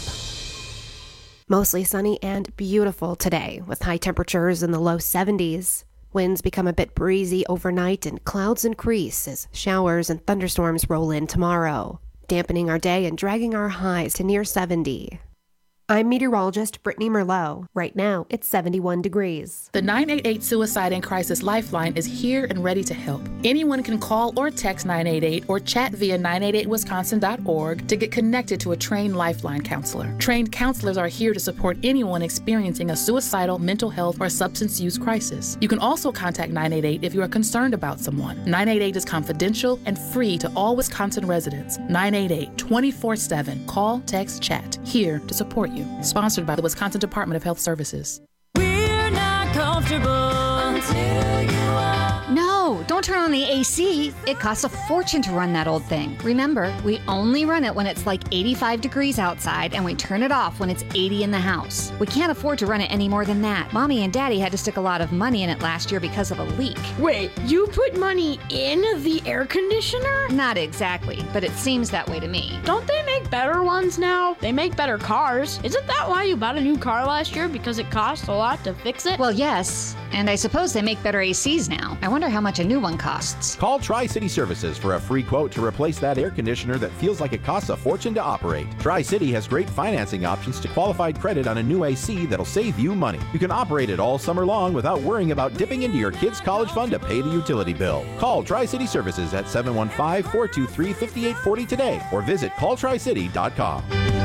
Mostly sunny and beautiful today with high temperatures in the low seventies. Winds become a bit breezy overnight and clouds increase as showers and thunderstorms roll in tomorrow, dampening our day and dragging our highs to near seventy. I'm meteorologist Brittany Merlot. Right now, it's seventy-one degrees. The nine eight eight Suicide and Crisis Lifeline is here and ready to help. Anyone can call or text nine eight eight or chat via nine eight eight wisconsin dot org to get connected to a trained Lifeline counselor. Trained counselors are here to support anyone experiencing a suicidal, mental health, or substance use crisis. You can also contact nine eight eight if you are concerned about someone. nine eight eight is confidential and free to all Wisconsin residents. nine eight eight, twenty-four seven. Call, text, chat. Here to support you. Sponsored by the Wisconsin Department of Health Services. We're not comfortable until you are. No, don't turn on the A C. It costs a fortune to run that old thing. Remember, we only run it when it's like eighty-five degrees outside, and we turn it off when it's eighty in the house. We can't afford to run it any more than that. Mommy and Daddy had to stick a lot of money in it last year because of a leak. Wait, you put money in the air conditioner? Not exactly, but it seems that way to me. Don't they make better ones now? They make better cars. Isn't that why you bought a new car last year? Because it cost a lot to fix it? Well, yes. And I suppose they make better A Cs now. I wonder how much a new one costs. Call Tri-City Services for a free quote to replace that air conditioner that feels like it costs a fortune to operate. Tri-City has great financing options to qualified credit on a new A C that'll save you money. You can operate it all summer long without worrying about dipping into your kid's college fund to pay the utility bill. Call Tri-City Services at seven one five, four two three, five eight four zero today or visit call tri city dot com.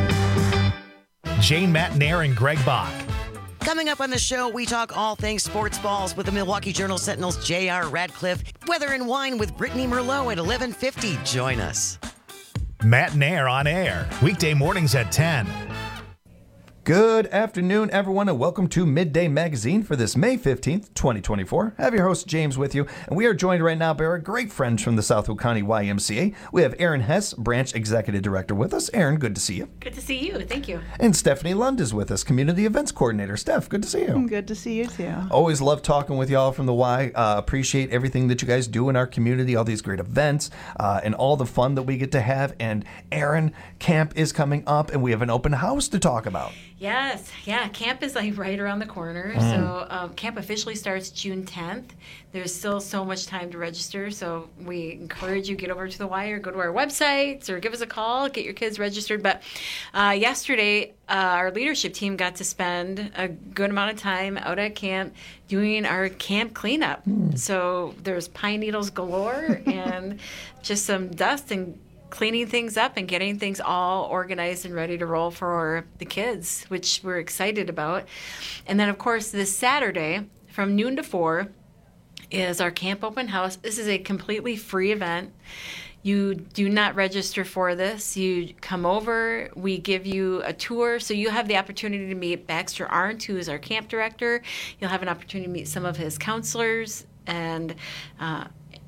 Jane Matnair and Greg Bach. Coming up on the show, we talk all things sports balls with the Milwaukee Journal Sentinel's J R Radcliffe. Weather and wine with Brittany Merlot at eleven fifty. Join us. Matnair on air, weekday mornings at ten. Good afternoon, everyone, and welcome to Midday Magazine for this May fifteenth, twenty twenty-four. I have your host, James, with you, and we are joined right now by our great friends from the Southwood County Y M C A. We have Erin Hess, Branch Executive Director, with us. Erin, good to see you. Good to see you. Thank you. And Stephanie Lund is with us, Community Events Coordinator. Steph, good to see you. Good to see you, too. Always love talking with y'all from the Y. Uh, appreciate everything that you guys do in our community, all these great events, uh, and all the fun that we get to have. And Erin, camp is coming up, and we have an open house to talk about. Yes, yeah, camp is like right around the corner. Mm. So um, camp officially starts June tenth. There's still so much time to register, so we encourage you get over to the Y or go to our websites or give us a call, get your kids registered. But uh, yesterday, uh, our leadership team got to spend a good amount of time out at camp doing our camp cleanup. Mm. So there's pine needles galore and just some dust and cleaning things up and getting things all organized and ready to roll for the kids, which we're excited about. And then, of course, this Saturday from noon to four is our camp open house. This is a completely free event. You do not register for this. You come over, we give you a tour, so you have the opportunity to meet Baxter Arndt, who is our camp director. You'll have an opportunity to meet some of his counselors and uh,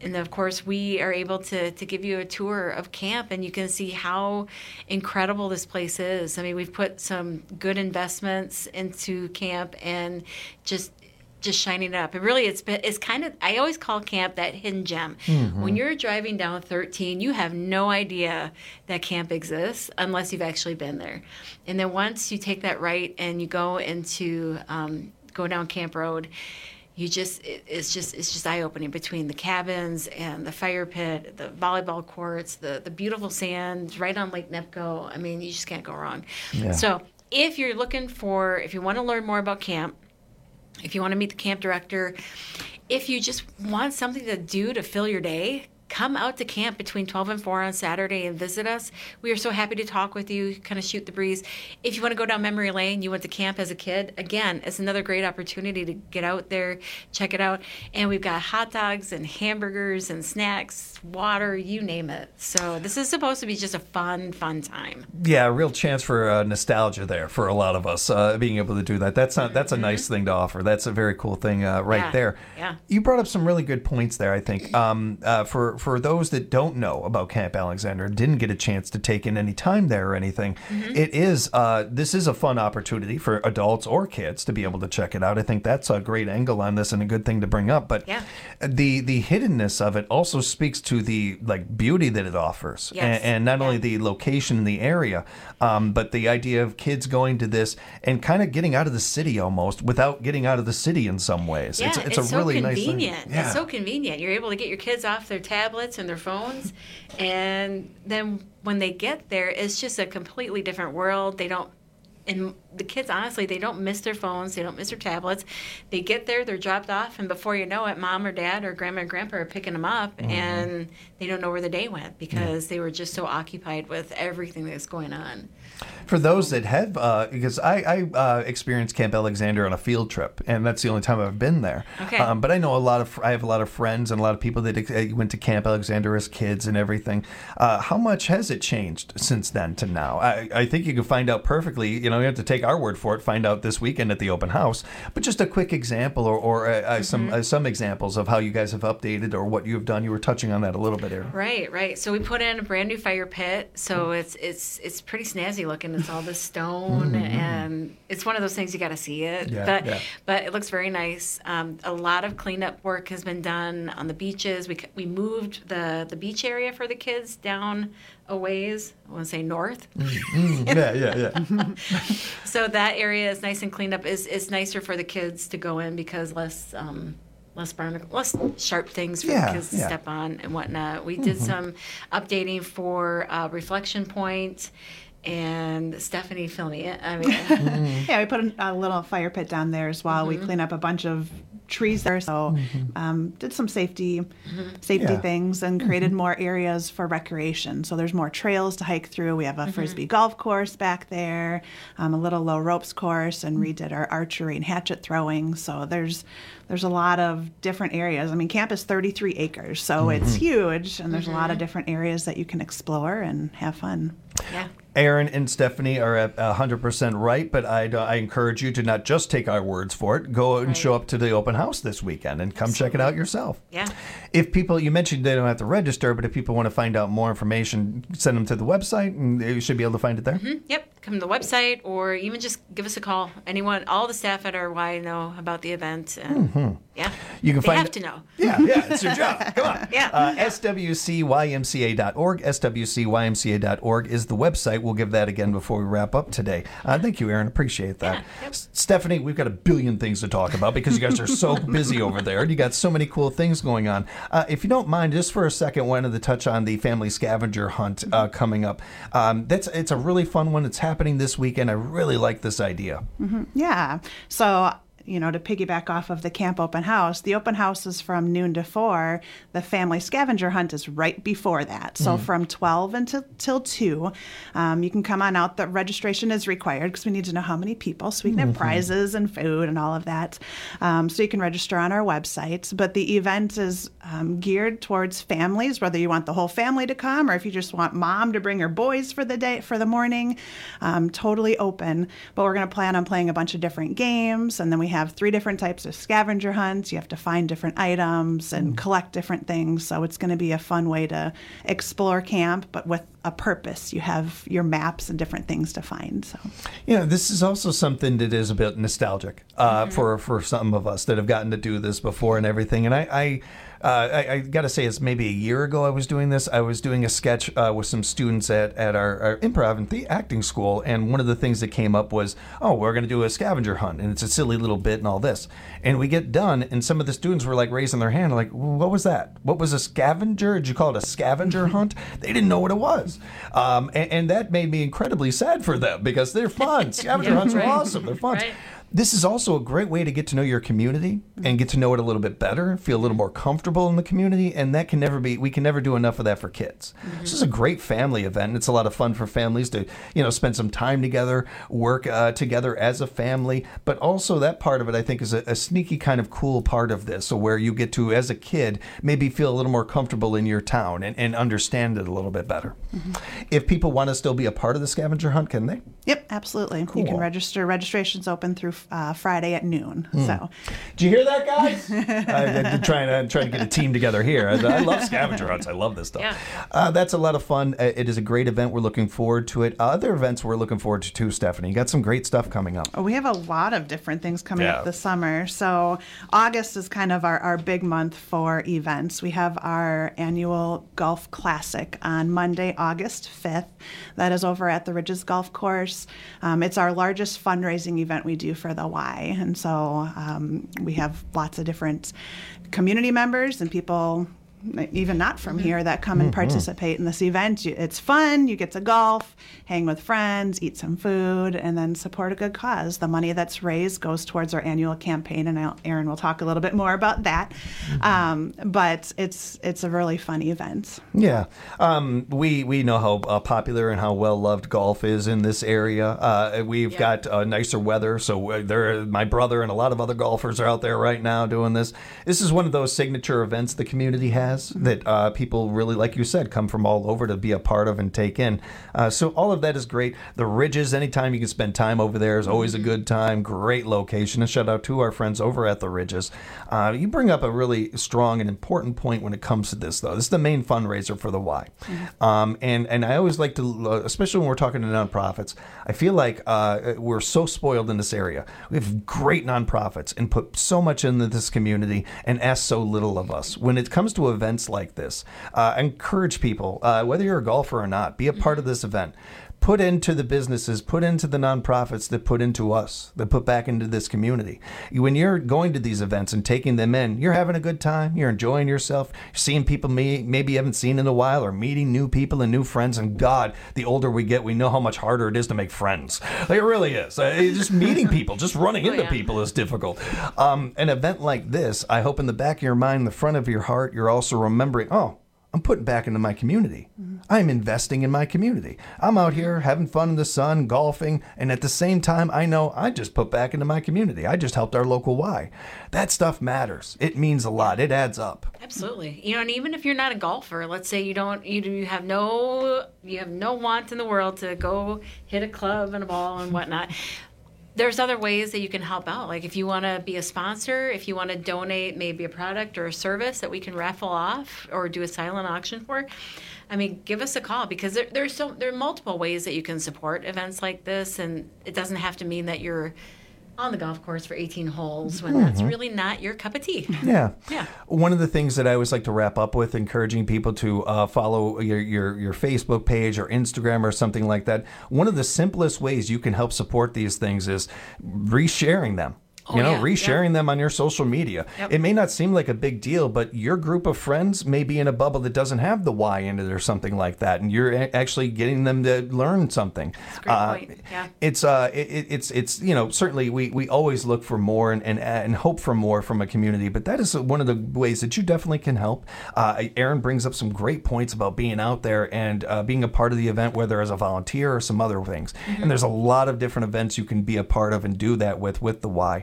and of course, we are able to, to give you a tour of camp, and you can see how incredible this place is. I mean, we've put some good investments into camp and just just shining it up. And really, it's been, it's kind of, I always call camp that hidden gem. Mm-hmm. When you're driving down thirteen, you have no idea that camp exists unless you've actually been there. And then once you take that right and you go into, um, go down Camp Road, you just, it, it's just, it's just eye-opening between the cabins and the fire pit, the volleyball courts, the, the beautiful sand right on Lake Nepco. I mean, you just can't go wrong. Yeah. So if you're looking for, if you want to learn more about camp, if you want to meet the camp director, if you just want something to do to fill your day, come out to camp between twelve and four on Saturday and visit us. We are so happy to talk with you, kind of shoot the breeze. If you want to go down memory lane, you went to camp as a kid, again, it's another great opportunity to get out there, check it out. And we've got hot dogs and hamburgers and snacks, water, you name it. So this is supposed to be just a fun, fun time. Yeah, a real chance for uh, nostalgia there for a lot of us, uh, being able to do that. That's not, that's a nice thing to offer. That's a very cool thing uh, right Yeah, there. yeah. You brought up some really good points there, I think. Um, uh, for, for those that don't know about Camp Alexander, didn't get a chance to take in any time there or anything, Mhm. it is, uh, this is a fun opportunity for adults or kids to be able to check it out. I think that's a great angle on this and a good thing to bring up. But Yeah. the, the hiddenness of it also speaks to the like beauty that it offers. Yes. And, and not only the location in the area, um, but the idea of kids going to this and kind of getting out of the city almost without getting out of the city in some ways. Yeah, it's, it's, it's a so really nice convenient. thing. Yeah. It's so convenient. You're able to get your kids off their tablets and their phones, and then when they get there, it's just a completely different world. They don't, and the kids, honestly, they don't miss their phones. They don't miss their tablets. They get there, they're dropped off, and before you know it, mom or dad or grandma and grandpa are picking them up, Mm-hmm. and they don't know where the day went because they were just so occupied with everything that's going on. For those that have, uh, because I, I uh, experienced Camp Alexander on a field trip, and that's the only time I've been there. Okay. Um, but I know a lot of, I have a lot of friends and a lot of people that uh, went to Camp Alexander as kids and everything. Uh, how much has it changed since then to now? I, I think you can find out perfectly. You know, you have to take our word for it. Find out this weekend at the open house. But just a quick example, or, or uh, uh, some Mm-hmm. uh, some examples of how you guys have updated or what you have done. You were touching on that a little bit, Erin. Right, right. So we put in a brand new fire pit. So it's it's it's pretty snazzy looking. It's all this stone, Mhm. and it's one of those things you got to see it. Yeah, but yeah. but it looks very nice. Um, a lot of cleanup work has been done on the beaches. We c- we moved the the beach area for the kids down a ways. I want to say north. Mm, yeah, yeah, yeah. So that area is nice and cleaned up. Is is nicer for the kids to go in because less um, less barnacle, less sharp things for Yeah, the kids to yeah. step on and whatnot. We did Mhm. some updating for uh, Reflection Point, and Stephanie filming it. I mean, Yeah, we put a, a little fire pit down there as well. We Mhm. cleaned up a bunch of trees there, so um, did some safety safety Yeah. things and created Mhm. more areas for recreation. So there's more trails to hike through. We have a Mhm. frisbee golf course back there, um, a little low ropes course, and redid our archery and hatchet throwing. So there's there's a lot of different areas. I mean, camp is thirty-three acres, so it's Mhm. huge, and there's a lot of Mhm. different areas that you can explore and have fun. Yeah. Erin and Stephanie are at one hundred percent right, but I, I encourage you to not just take our words for it. Go and show up to the open house this weekend and come check it out yourself. Yeah. If people, you mentioned they don't have to register, but if people want to find out more information, send them to the website and you should be able to find it there. Mhm. Yep. Come to the website or even just give us a call. Anyone, all the staff at R Y know about the event. And Mhm. yeah. You can they find have it- to know. Yeah, yeah, it's your job. Come on. Yeah. Uh, S W C Y M C A dot org. S W C Y M C A dot org is the website. We'll give that again before we wrap up today. Uh, thank you, Erin. Appreciate that. S- Stephanie, we've got a billion things to talk about because you guys are so busy over there and you got so many cool things going on. Uh, if you don't mind, just for a second, wanted to touch on the family scavenger hunt uh, coming up. Um, that's it's a really fun one. It's happening this weekend. I really like this idea. hmm Yeah. So, you know, to piggyback off of the camp open house, the open house is from noon to four. The family scavenger hunt is right before that. So Mm. from twelve until till two, um, you can come on out. The registration is required because we need to know how many people so we can have Mhm. prizes and food and all of that. Um, so you can register on our website. But the event is um, geared towards families, whether you want the whole family to come or if you just want mom to bring her boys for the day, for the morning, um, totally open. But we're going to plan on playing a bunch of different games. And then we have three different types of scavenger hunts. You have to find different items and collect different things. So it's going to be a fun way to explore camp, but with a purpose. You have your maps and different things to find. So, you know, this is also something that is a bit nostalgic uh, mm-hmm. for for some of us that have gotten to do this before and everything. And I, I Uh, I, I got to say, it's maybe a year ago I was doing this. I was doing a sketch uh, with some students at, at our, our improv and the acting school, and one of the things that came up was, oh, we're going to do a scavenger hunt, and it's a silly little bit and all this. And we get done, and some of the students were like raising their hand, like, what was that? What was a scavenger? Did you call it a scavenger hunt? They didn't know what it was. Um, and, and that made me incredibly sad for them because they're fun. Scavenger Yeah, hunts right. are awesome. They're fun. Right. This is also a great way to get to know your community and get to know it a little bit better, feel a little more comfortable in the community, and that can never be, we can never do enough of that for kids. Mm-hmm. This is a great family event, and it's a lot of fun for families to, you know, spend some time together, work uh, together as a family, but also that part of it, I think, is a, a sneaky kind of cool part of this, so where you get to, as a kid, maybe feel a little more comfortable in your town and, and understand it a little bit better. Mm-hmm. If people want to still be a part of the scavenger hunt, can they? Yep, absolutely. Cool. You can register. Registration's open through uh, Friday at noon. Mm. So, did you hear that, guys? I'm trying to trying to get a team together here. I, I love scavenger hunts. I love this stuff. Yeah. Uh, that's a lot of fun. Uh, It is a great event. We're looking forward to it. Uh, other events we're looking forward to too, Stephanie. You got some great stuff coming up. Oh, we have a lot of different things coming Yeah. up this summer. So August is kind of our, our big month for events. We have our annual Golf Classic on Monday, August fifth. That is over at the Ridges Golf Course. Um, it's our largest fundraising event we do for the Y. And so um, we have lots of different community members and people even not from here that come and Mhm. participate in this event. You- It's fun. You get to golf, hang with friends, eat some food, and then support a good cause. The money that's raised goes towards our annual campaign, and I'll- Aaron will talk a little bit more about that. Um, but it's it's a really fun event. Yeah, um, we we know how uh, popular and how well loved golf is in this area. Uh, we've got uh, nicer weather, so uh, there. My brother and a lot of other golfers are out there right now doing this. This is one of those signature events the community has that uh, people really, like you said, come from all over to be a part of and take in. Uh, so all of that is great. The Ridges, anytime you can spend time over there is always a good time. Great location. A shout out to our friends over at the Ridges. Uh, you bring up a really strong and important point when it comes to this, though. This is the main fundraiser for the Y. Um, and, and I always like to, uh, especially when we're talking to nonprofits, I feel like uh, we're so spoiled in this area. We have great nonprofits and put so much into this community and ask so little of us. When it comes to events like this, uh, encourage people, uh, whether you're a golfer or not, be a part of this event. Put into the businesses, put into the nonprofits that put into us, that put back into this community. When you're going to these events and taking them in, you're having a good time, you're enjoying yourself, you're seeing people may, maybe you haven't seen in a while, or meeting new people and new friends. And God, the older we get, we know how much harder it is to make friends. Like, it really is. Uh, just meeting people, just running into people is difficult. Um, an event like this, I hope in the back of your mind, the front of your heart, you're also remembering, oh, I'm putting back into my community. I'm investing in my community. I'm out here having fun in the sun, golfing, and at the same time, I know I just put back into my community. I just helped our local Y. That stuff matters. It means a lot. It adds up. Absolutely. You know, and even if you're not a golfer, let's say you don't, you, you have no, you have no want in the world to go hit a club and a ball and whatnot. There's other ways that you can help out. Like if you want to be a sponsor, if you want to donate maybe a product or a service that we can raffle off or do a silent auction for, I mean, give us a call, because there, there's so there are multiple ways that you can support events like this, and it doesn't have to mean that you're on the golf course for eighteen holes when that's Mhm. really not your cup of tea. Yeah. Yeah. One of the things that I always like to wrap up with, encouraging people to uh, follow your, your, your Facebook page or Instagram or something like that. One of the simplest ways you can help support these things is resharing them. Oh, You know, yeah, resharing them on your social media. Yep. It may not seem like a big deal, but your group of friends may be in a bubble that doesn't have the Y in it or something like that, and you're a- actually getting them to learn something. That's a great Uh, point. Yeah. It's uh, it, it's it's you know, certainly we, we always look for more and, and and hope for more from a community, but that is one of the ways that you definitely can help. Uh, Aaron brings up some great points about being out there and uh, being a part of the event, whether as a volunteer or some other things. Mhm. And there's a lot of different events you can be a part of and do that with with the Y.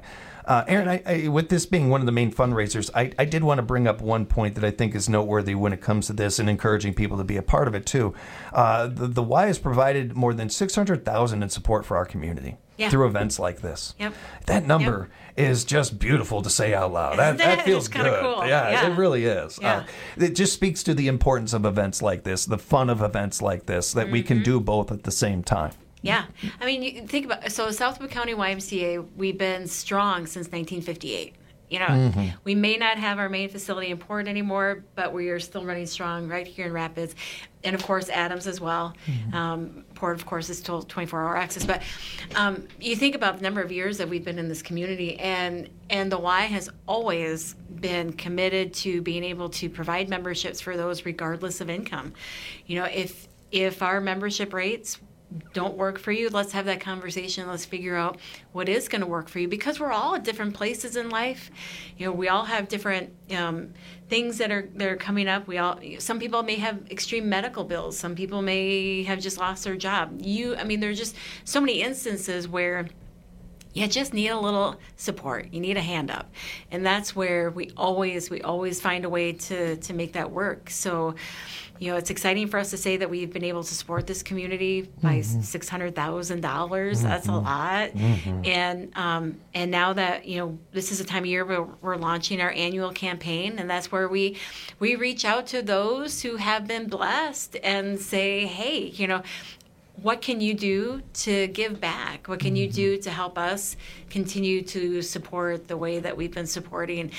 Uh, Aaron, I, I, with this being one of the main fundraisers, I, I did want to bring up one point that I think is noteworthy when it comes to this and encouraging people to be a part of it too. Uh, the, the Y has provided more than six hundred thousand dollars in support for our community. Yeah. Through events like this. Yep. That number yep. is just beautiful to say out loud. That, that, that feels good. Cool. Yeah, yeah, it really is. Yeah. Uh, it just speaks to the importance of events like this, the fun of events like this, that mm-hmm. we can do both at the same time. Yeah. I mean, you think about so Southwood County Y M C A, we've been strong since nineteen fifty-eight. You know, mm-hmm. we may not have our main facility in Port anymore, but we are still running strong right here in Rapids. And, of course, Adams as well. Mm-hmm. Um, Port, of course, is still twenty-four hour access. But um, you think about the number of years that we've been in this community, and, and the Y has always been committed to being able to provide memberships for those regardless of income. You know, if if our membership rates don't work for you, let's have that conversation. Let's figure out what is going to work for you, because we're all at different places in life. You know, we all have different um, things that are that are coming up. We all, some people may have extreme medical bills. Some people may have just lost their job. You, I mean, there's just so many instances where you just need a little support. You need a hand up. And that's where we always, we always find a way to, to make that work. So, you know, it's exciting for us to say that we've been able to support this community by mm-hmm. six hundred thousand dollars. Mm-hmm. That's a lot. Mm-hmm. And um, and now that, you know, this is a time of year where we're launching our annual campaign, and that's where we we reach out to those who have been blessed and say, hey, you know, what can you do to give back? What can you do to help us continue to support the way that we've been supporting?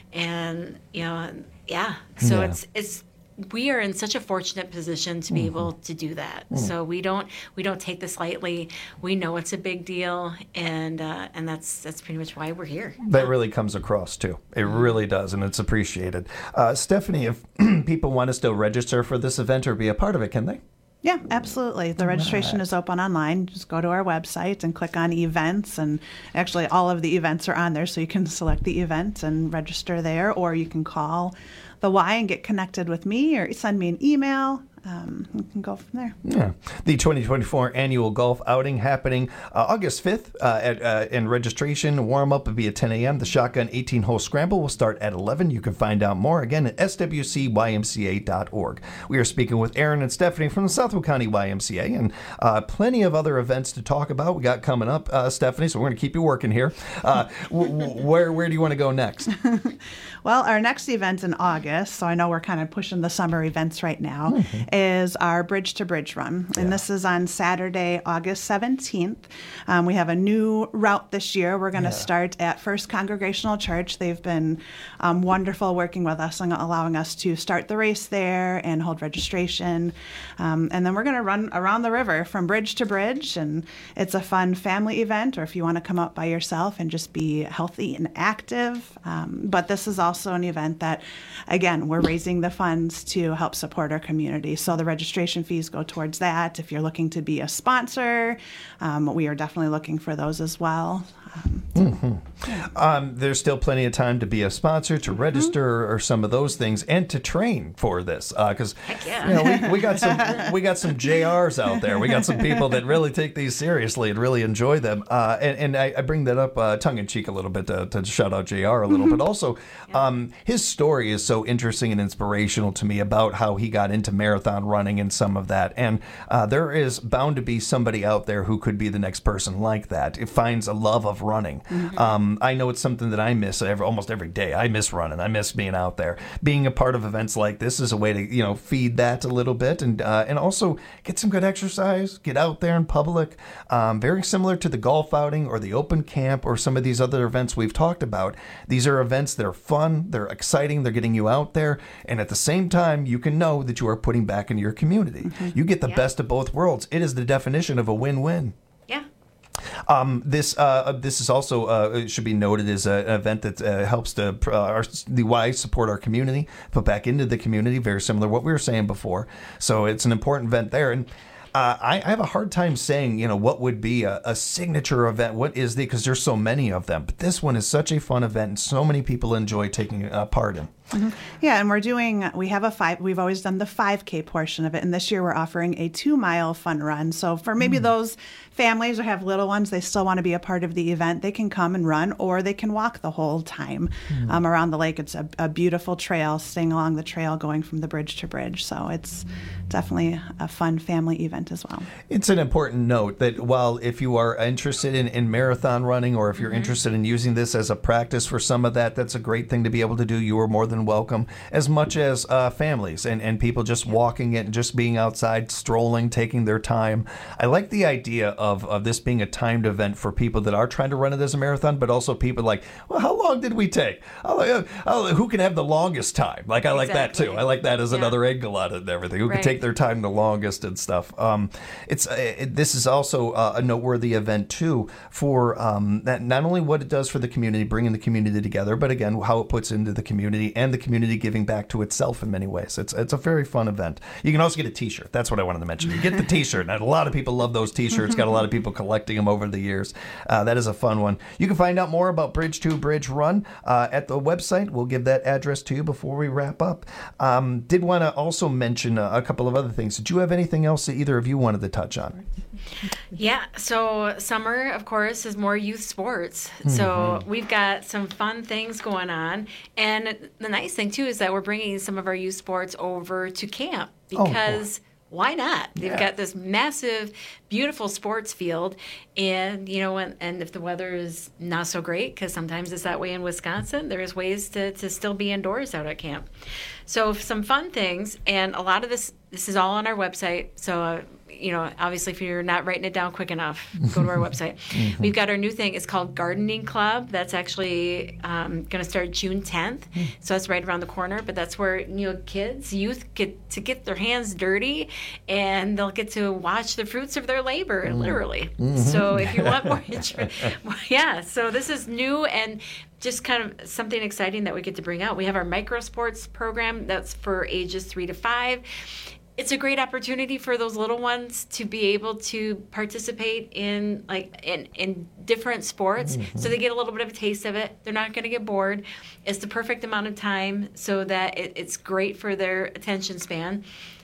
And, you know, yeah, so yeah. it's it's we are in such a fortunate position to be mm-hmm. able to do that. Mm-hmm. So we don't we don't take this lightly. We know it's a big deal, and uh, and that's that's pretty much why we're here. That really comes across too. It mm-hmm. really does, and it's appreciated. Uh, Stephanie, if people want to still register for this event or be a part of it, can they? Yeah, absolutely. The registration is open online. Just go to our website and click on events, and actually all of the events are on there, so you can select the event and register there, or you can call the Y and get connected with me, or send me an email. Um, we can go from there. Yeah. The twenty twenty-four annual golf outing happening uh, August fifth, uh, at, uh, and registration warm-up will be at ten a.m. The Shotgun eighteen-hole scramble will start at eleven. You can find out more, again, at S W C Y M C A dot org. We are speaking with Aaron and Stephanie from the Southwood County Y M C A, and uh, plenty of other events to talk about. We got coming up, uh, Stephanie, so we're going to keep you working here. Uh, w- w- where, where do you want to go next? Well, our next event in August, so I know we're kind of pushing the summer events right now, mm-hmm. is our Bridge to Bridge Run. And yeah. this is on Saturday, August seventeenth. Um, we have a new route this year. We're going to yeah. start at First Congregational Church. They've been um, wonderful working with us and allowing us to start the race there and hold registration. Um, and then we're going to run around the river from bridge to bridge. And it's a fun family event, or if you want to come up by yourself and just be healthy and active. Um, but this is also an event that, again, we're raising the funds to help support our community. So the registration fees go towards that. If you're looking to be a sponsor, um, we are definitely looking for those as well. Um, mm-hmm. yeah. um, there's still plenty of time to be a sponsor, to register, mm-hmm. or some of those things, and to train for this. Because uh, yeah. you know, we, we got some we got some J Rs out there. We got some people that really take these seriously and really enjoy them. Uh, and and I, I bring that up uh, tongue in cheek a little bit to, to shout out J R a little, mm-hmm. but also yeah. um, his story is so interesting and inspirational to me about how he got into marathon running and some of that. And uh, there is bound to be somebody out there who could be the next person like that. It finds a love of running. Mm-hmm. Um, I know it's something that I miss every, almost every day. I miss running. I miss being out there. Being a part of events like this is a way to, you know, feed that a little bit, and uh, and also get some good exercise, get out there in public. Um, very similar to the golf outing or the open camp or some of these other events we've talked about. These are events that are fun, they're exciting, they're getting you out there, and at the same time, you can know that you are putting back into your community. Mm-hmm. You get the yeah. best of both worlds. It is the definition of a win-win. Yeah. Um, this uh, this is also uh, it should be noted as a, an event that uh, helps to uh, our, the Y support our community, put back into the community. Very similar to what we were saying before. So it's an important event there. And uh, I, I have a hard time saying, you know, what would be a, a signature event. What is the, because there's so many of them. But this one is such a fun event, and so many people enjoy taking uh, part in. Mm-hmm. Yeah, and we're doing, we have a five, we've always done the five K portion of it, and this year we're offering a two mile fun run. So for maybe mm. those families or have little ones, they still want to be a part of the event, they can come and run, or they can walk the whole time mm. um, around the lake. It's a, a beautiful trail, staying along the trail, going from the bridge to bridge. So it's definitely a fun family event as well. It's an important note that while if you are interested in, in marathon running, or if you're mm-hmm. interested in using this as a practice for some of that, that's a great thing to be able to do. You are more than welcome, as much as uh, families and, and people just walking it and just being outside, strolling, taking their time. I like the idea of, of this being a timed event for people that are trying to run it as a marathon, but also people like, well, how long did we take? Oh, oh, who can have the longest time? Like, I like exactly. that too. I like that as yeah. another angle on it and everything. Who right. can take their time the longest and stuff. Um, it's uh, it, this is also uh, a noteworthy event too for um, that not only what it does for the community, bringing the community together, but again how it puts into the community and the community giving back to itself in many ways. It's it's a very fun event. You can also get a T-shirt. That's what I wanted to mention. You get the T-shirt, and a lot of people love those T-shirts. Got a lot of people collecting them over the years. Uh, that is a fun one. You can find out more about Bridge to Bridge Run uh, at the website. We'll give that address to you before we wrap up. Um, did want to also mention a, a couple of other things. Did you have anything else that either of you wanted to touch on? Yeah, so summer, of course, is more youth sports. Mm-hmm. So we've got some fun things going on. And the nice thing, too, is that we're bringing some of our youth sports over to camp because... Oh, why not? They've yeah. got this massive, beautiful sports field, and you know, and, and if the weather is not so great, because sometimes it's that way in Wisconsin, there's ways to, to still be indoors out at camp. So some fun things, and a lot of this this is all on our website. So uh, you know, obviously, if you're not writing it down quick enough, go to our website. Mm-hmm. We've got our new thing. It's called Gardening Club. That's actually um, going to start June tenth. Mm. So that's right around the corner. But that's where, you know, kids, youth get to get their hands dirty, and they'll get to watch the fruits of their labor, mm. literally. Mm-hmm. So if you want more interest, yeah. So this is new and just kind of something exciting that we get to bring out. We have our micro sports program that's for ages three to five. It's a great opportunity for those little ones to be able to participate in like in, in different sports. Mm-hmm. So they get a little bit of a taste of it. They're not going to get bored. It's the perfect amount of time so that it, it's great for their attention span.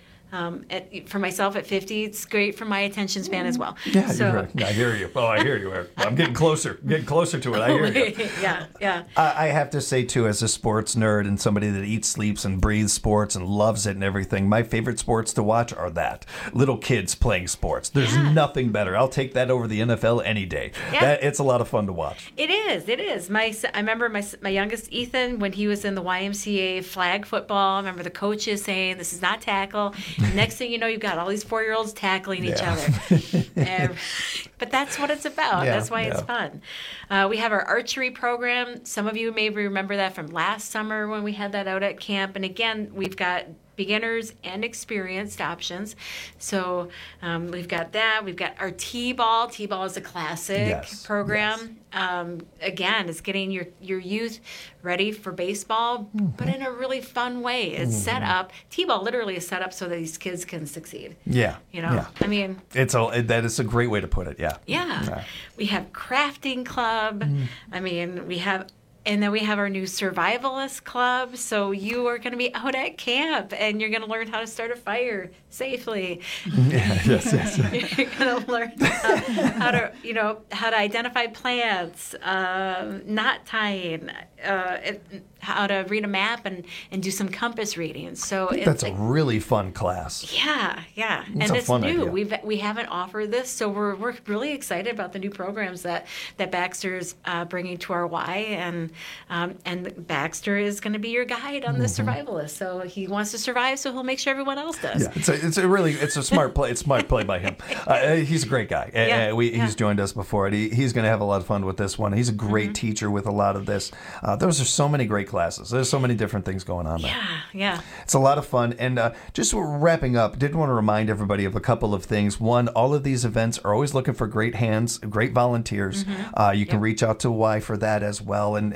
Um, at, for myself at fifty, it's great for my attention span as well. Yeah, so, you're right. I hear you. Oh, I hear you. I'm getting closer, getting closer to it. I hear you. yeah, yeah. I, I have to say, too, as a sports nerd and somebody that eats, sleeps, and breathes sports and loves it and everything, my favorite sports to watch are that. Little kids playing sports. There's yeah. nothing better. I'll take that over the N F L any day. Yeah. That, it's a lot of fun to watch. It is. It is. My I remember my my youngest, Ethan, when he was in the Y M C A flag football, I remember the coaches saying, this is not tackle. Next thing you know, you've got all these four-year-olds tackling yeah. each other. and, but that's what it's about. Yeah, that's why yeah. it's fun. Uh, we have our archery program. Some of you may remember that from last summer when we had that out at camp. And again, we've got beginners and experienced options. So um, we've got that. We've got our T-ball. T-ball is a classic yes. program. Yes. Um, again, it's getting your, your youth ready for baseball, mm-hmm. but in a really fun way. It's mm-hmm. set up. T-ball literally is set up so that these kids can succeed. Yeah. You know, yeah. I mean. it's a, that is a great way to put it, yeah. Yeah. yeah. We have crafting club. Mm. I mean, we have... And then we have our new Survivalist Club. So you are going to be out at camp, and you're going to learn how to start a fire safely. Yeah, yes, yes. You're going to learn how, how to, you know, how to identify plants, um, knot tying, uh, it, how to read a map and, and do some compass reading. So I think it's that's like, a really fun class. Yeah, yeah, it's and it's fun new. Idea. We've we haven't offered this, so we're we're really excited about the new programs that that Baxter's uh, bringing to our Y, and um, and Baxter is going to be your guide on mm-hmm. the survivalist. So he wants to survive, so he'll make sure everyone else does. Yeah, it's a, it's a really it's a smart play. It's smart play by him. Uh, he's a great guy. Yeah, uh, we, yeah. He's joined us before, and he, he's going to have a lot of fun with this one. He's a great mm-hmm. teacher with a lot of this. Uh, those are so many great classes. There's so many different things going on there. Yeah, yeah. It's a lot of fun. And uh, just wrapping up, did want to remind everybody of a couple of things. One, all of these events are always looking for great hands, great volunteers. Mm-hmm. Uh, you can yep. reach out to Y for that as well. And,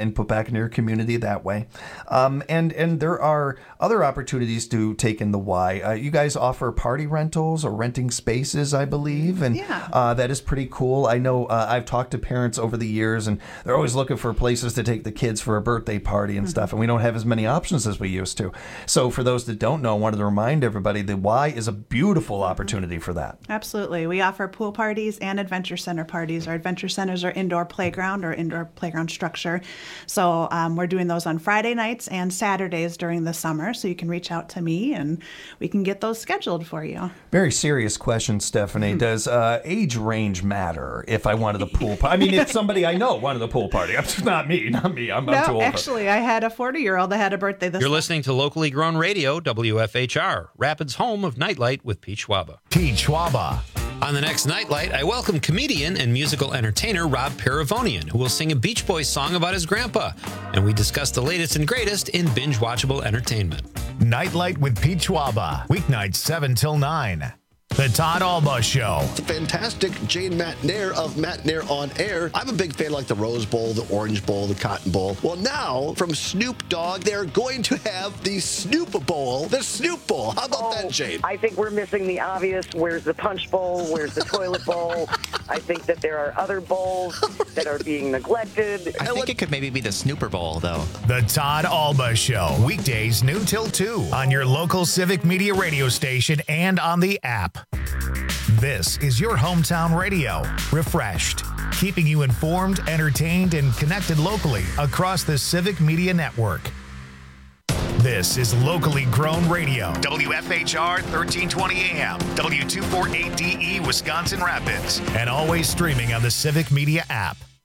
and put back into your community that way. Um, and, and there are other opportunities to take in the Y. Uh, you guys offer party rentals or renting spaces, I believe, and Yeah. uh, that is pretty cool. I know uh, I've talked to parents over the years, and they're always looking for places to take the kids for a birthday party and Mm-hmm. stuff, and we don't have as many options as we used to. So for those that don't know, I wanted to remind everybody the Y is a beautiful opportunity for that. Absolutely. We offer pool parties and adventure center parties. Our adventure centers are indoor playground or indoor playground structure. So um, we're doing those on Friday nights and Saturdays during the summer. So you can reach out to me and we can get those scheduled for you. Very serious question, Stephanie. Does uh, age range matter if I wanted a pool party? I mean, if somebody I know wanted a pool party. It's not me, not me. I'm, I'm No, too old. actually, I had a forty-year-old that had a birthday this You're listening to locally grown radio, W F H R, Rapids' home of Nightlight with Pete Schwaba. Pete Schwaba. On the next Nightlight, I welcome comedian and musical entertainer Rob Paravonian, who will sing a Beach Boys song about his grandpa. And we discuss the latest and greatest in binge-watchable entertainment. Nightlight with Pete Schwaba. Weeknights seven till nine. The Todd Alba Show. The fantastic Jane McNair of McNair on Air. I'm a big fan of like the Rose Bowl, the Orange Bowl, the Cotton Bowl. Well, now from Snoop Dogg, they're going to have the Snoop Bowl, the Snoop Bowl. How about that, Jane? I think we're missing the obvious. Where's the Punch Bowl? Where's the Toilet Bowl? I think that there are other bowls that are being neglected. I think it could maybe be the Snooper Bowl, though. The Todd Alba Show. Weekdays noon till two on your local Civic Media radio station and on the app. This is your hometown radio. Refreshed. Keeping you informed, entertained, and connected locally across the Civic Media Network. This is locally grown radio. W F H R thirteen twenty A M, W two forty-eight D E Wisconsin Rapids, and always streaming on the Civic Media app.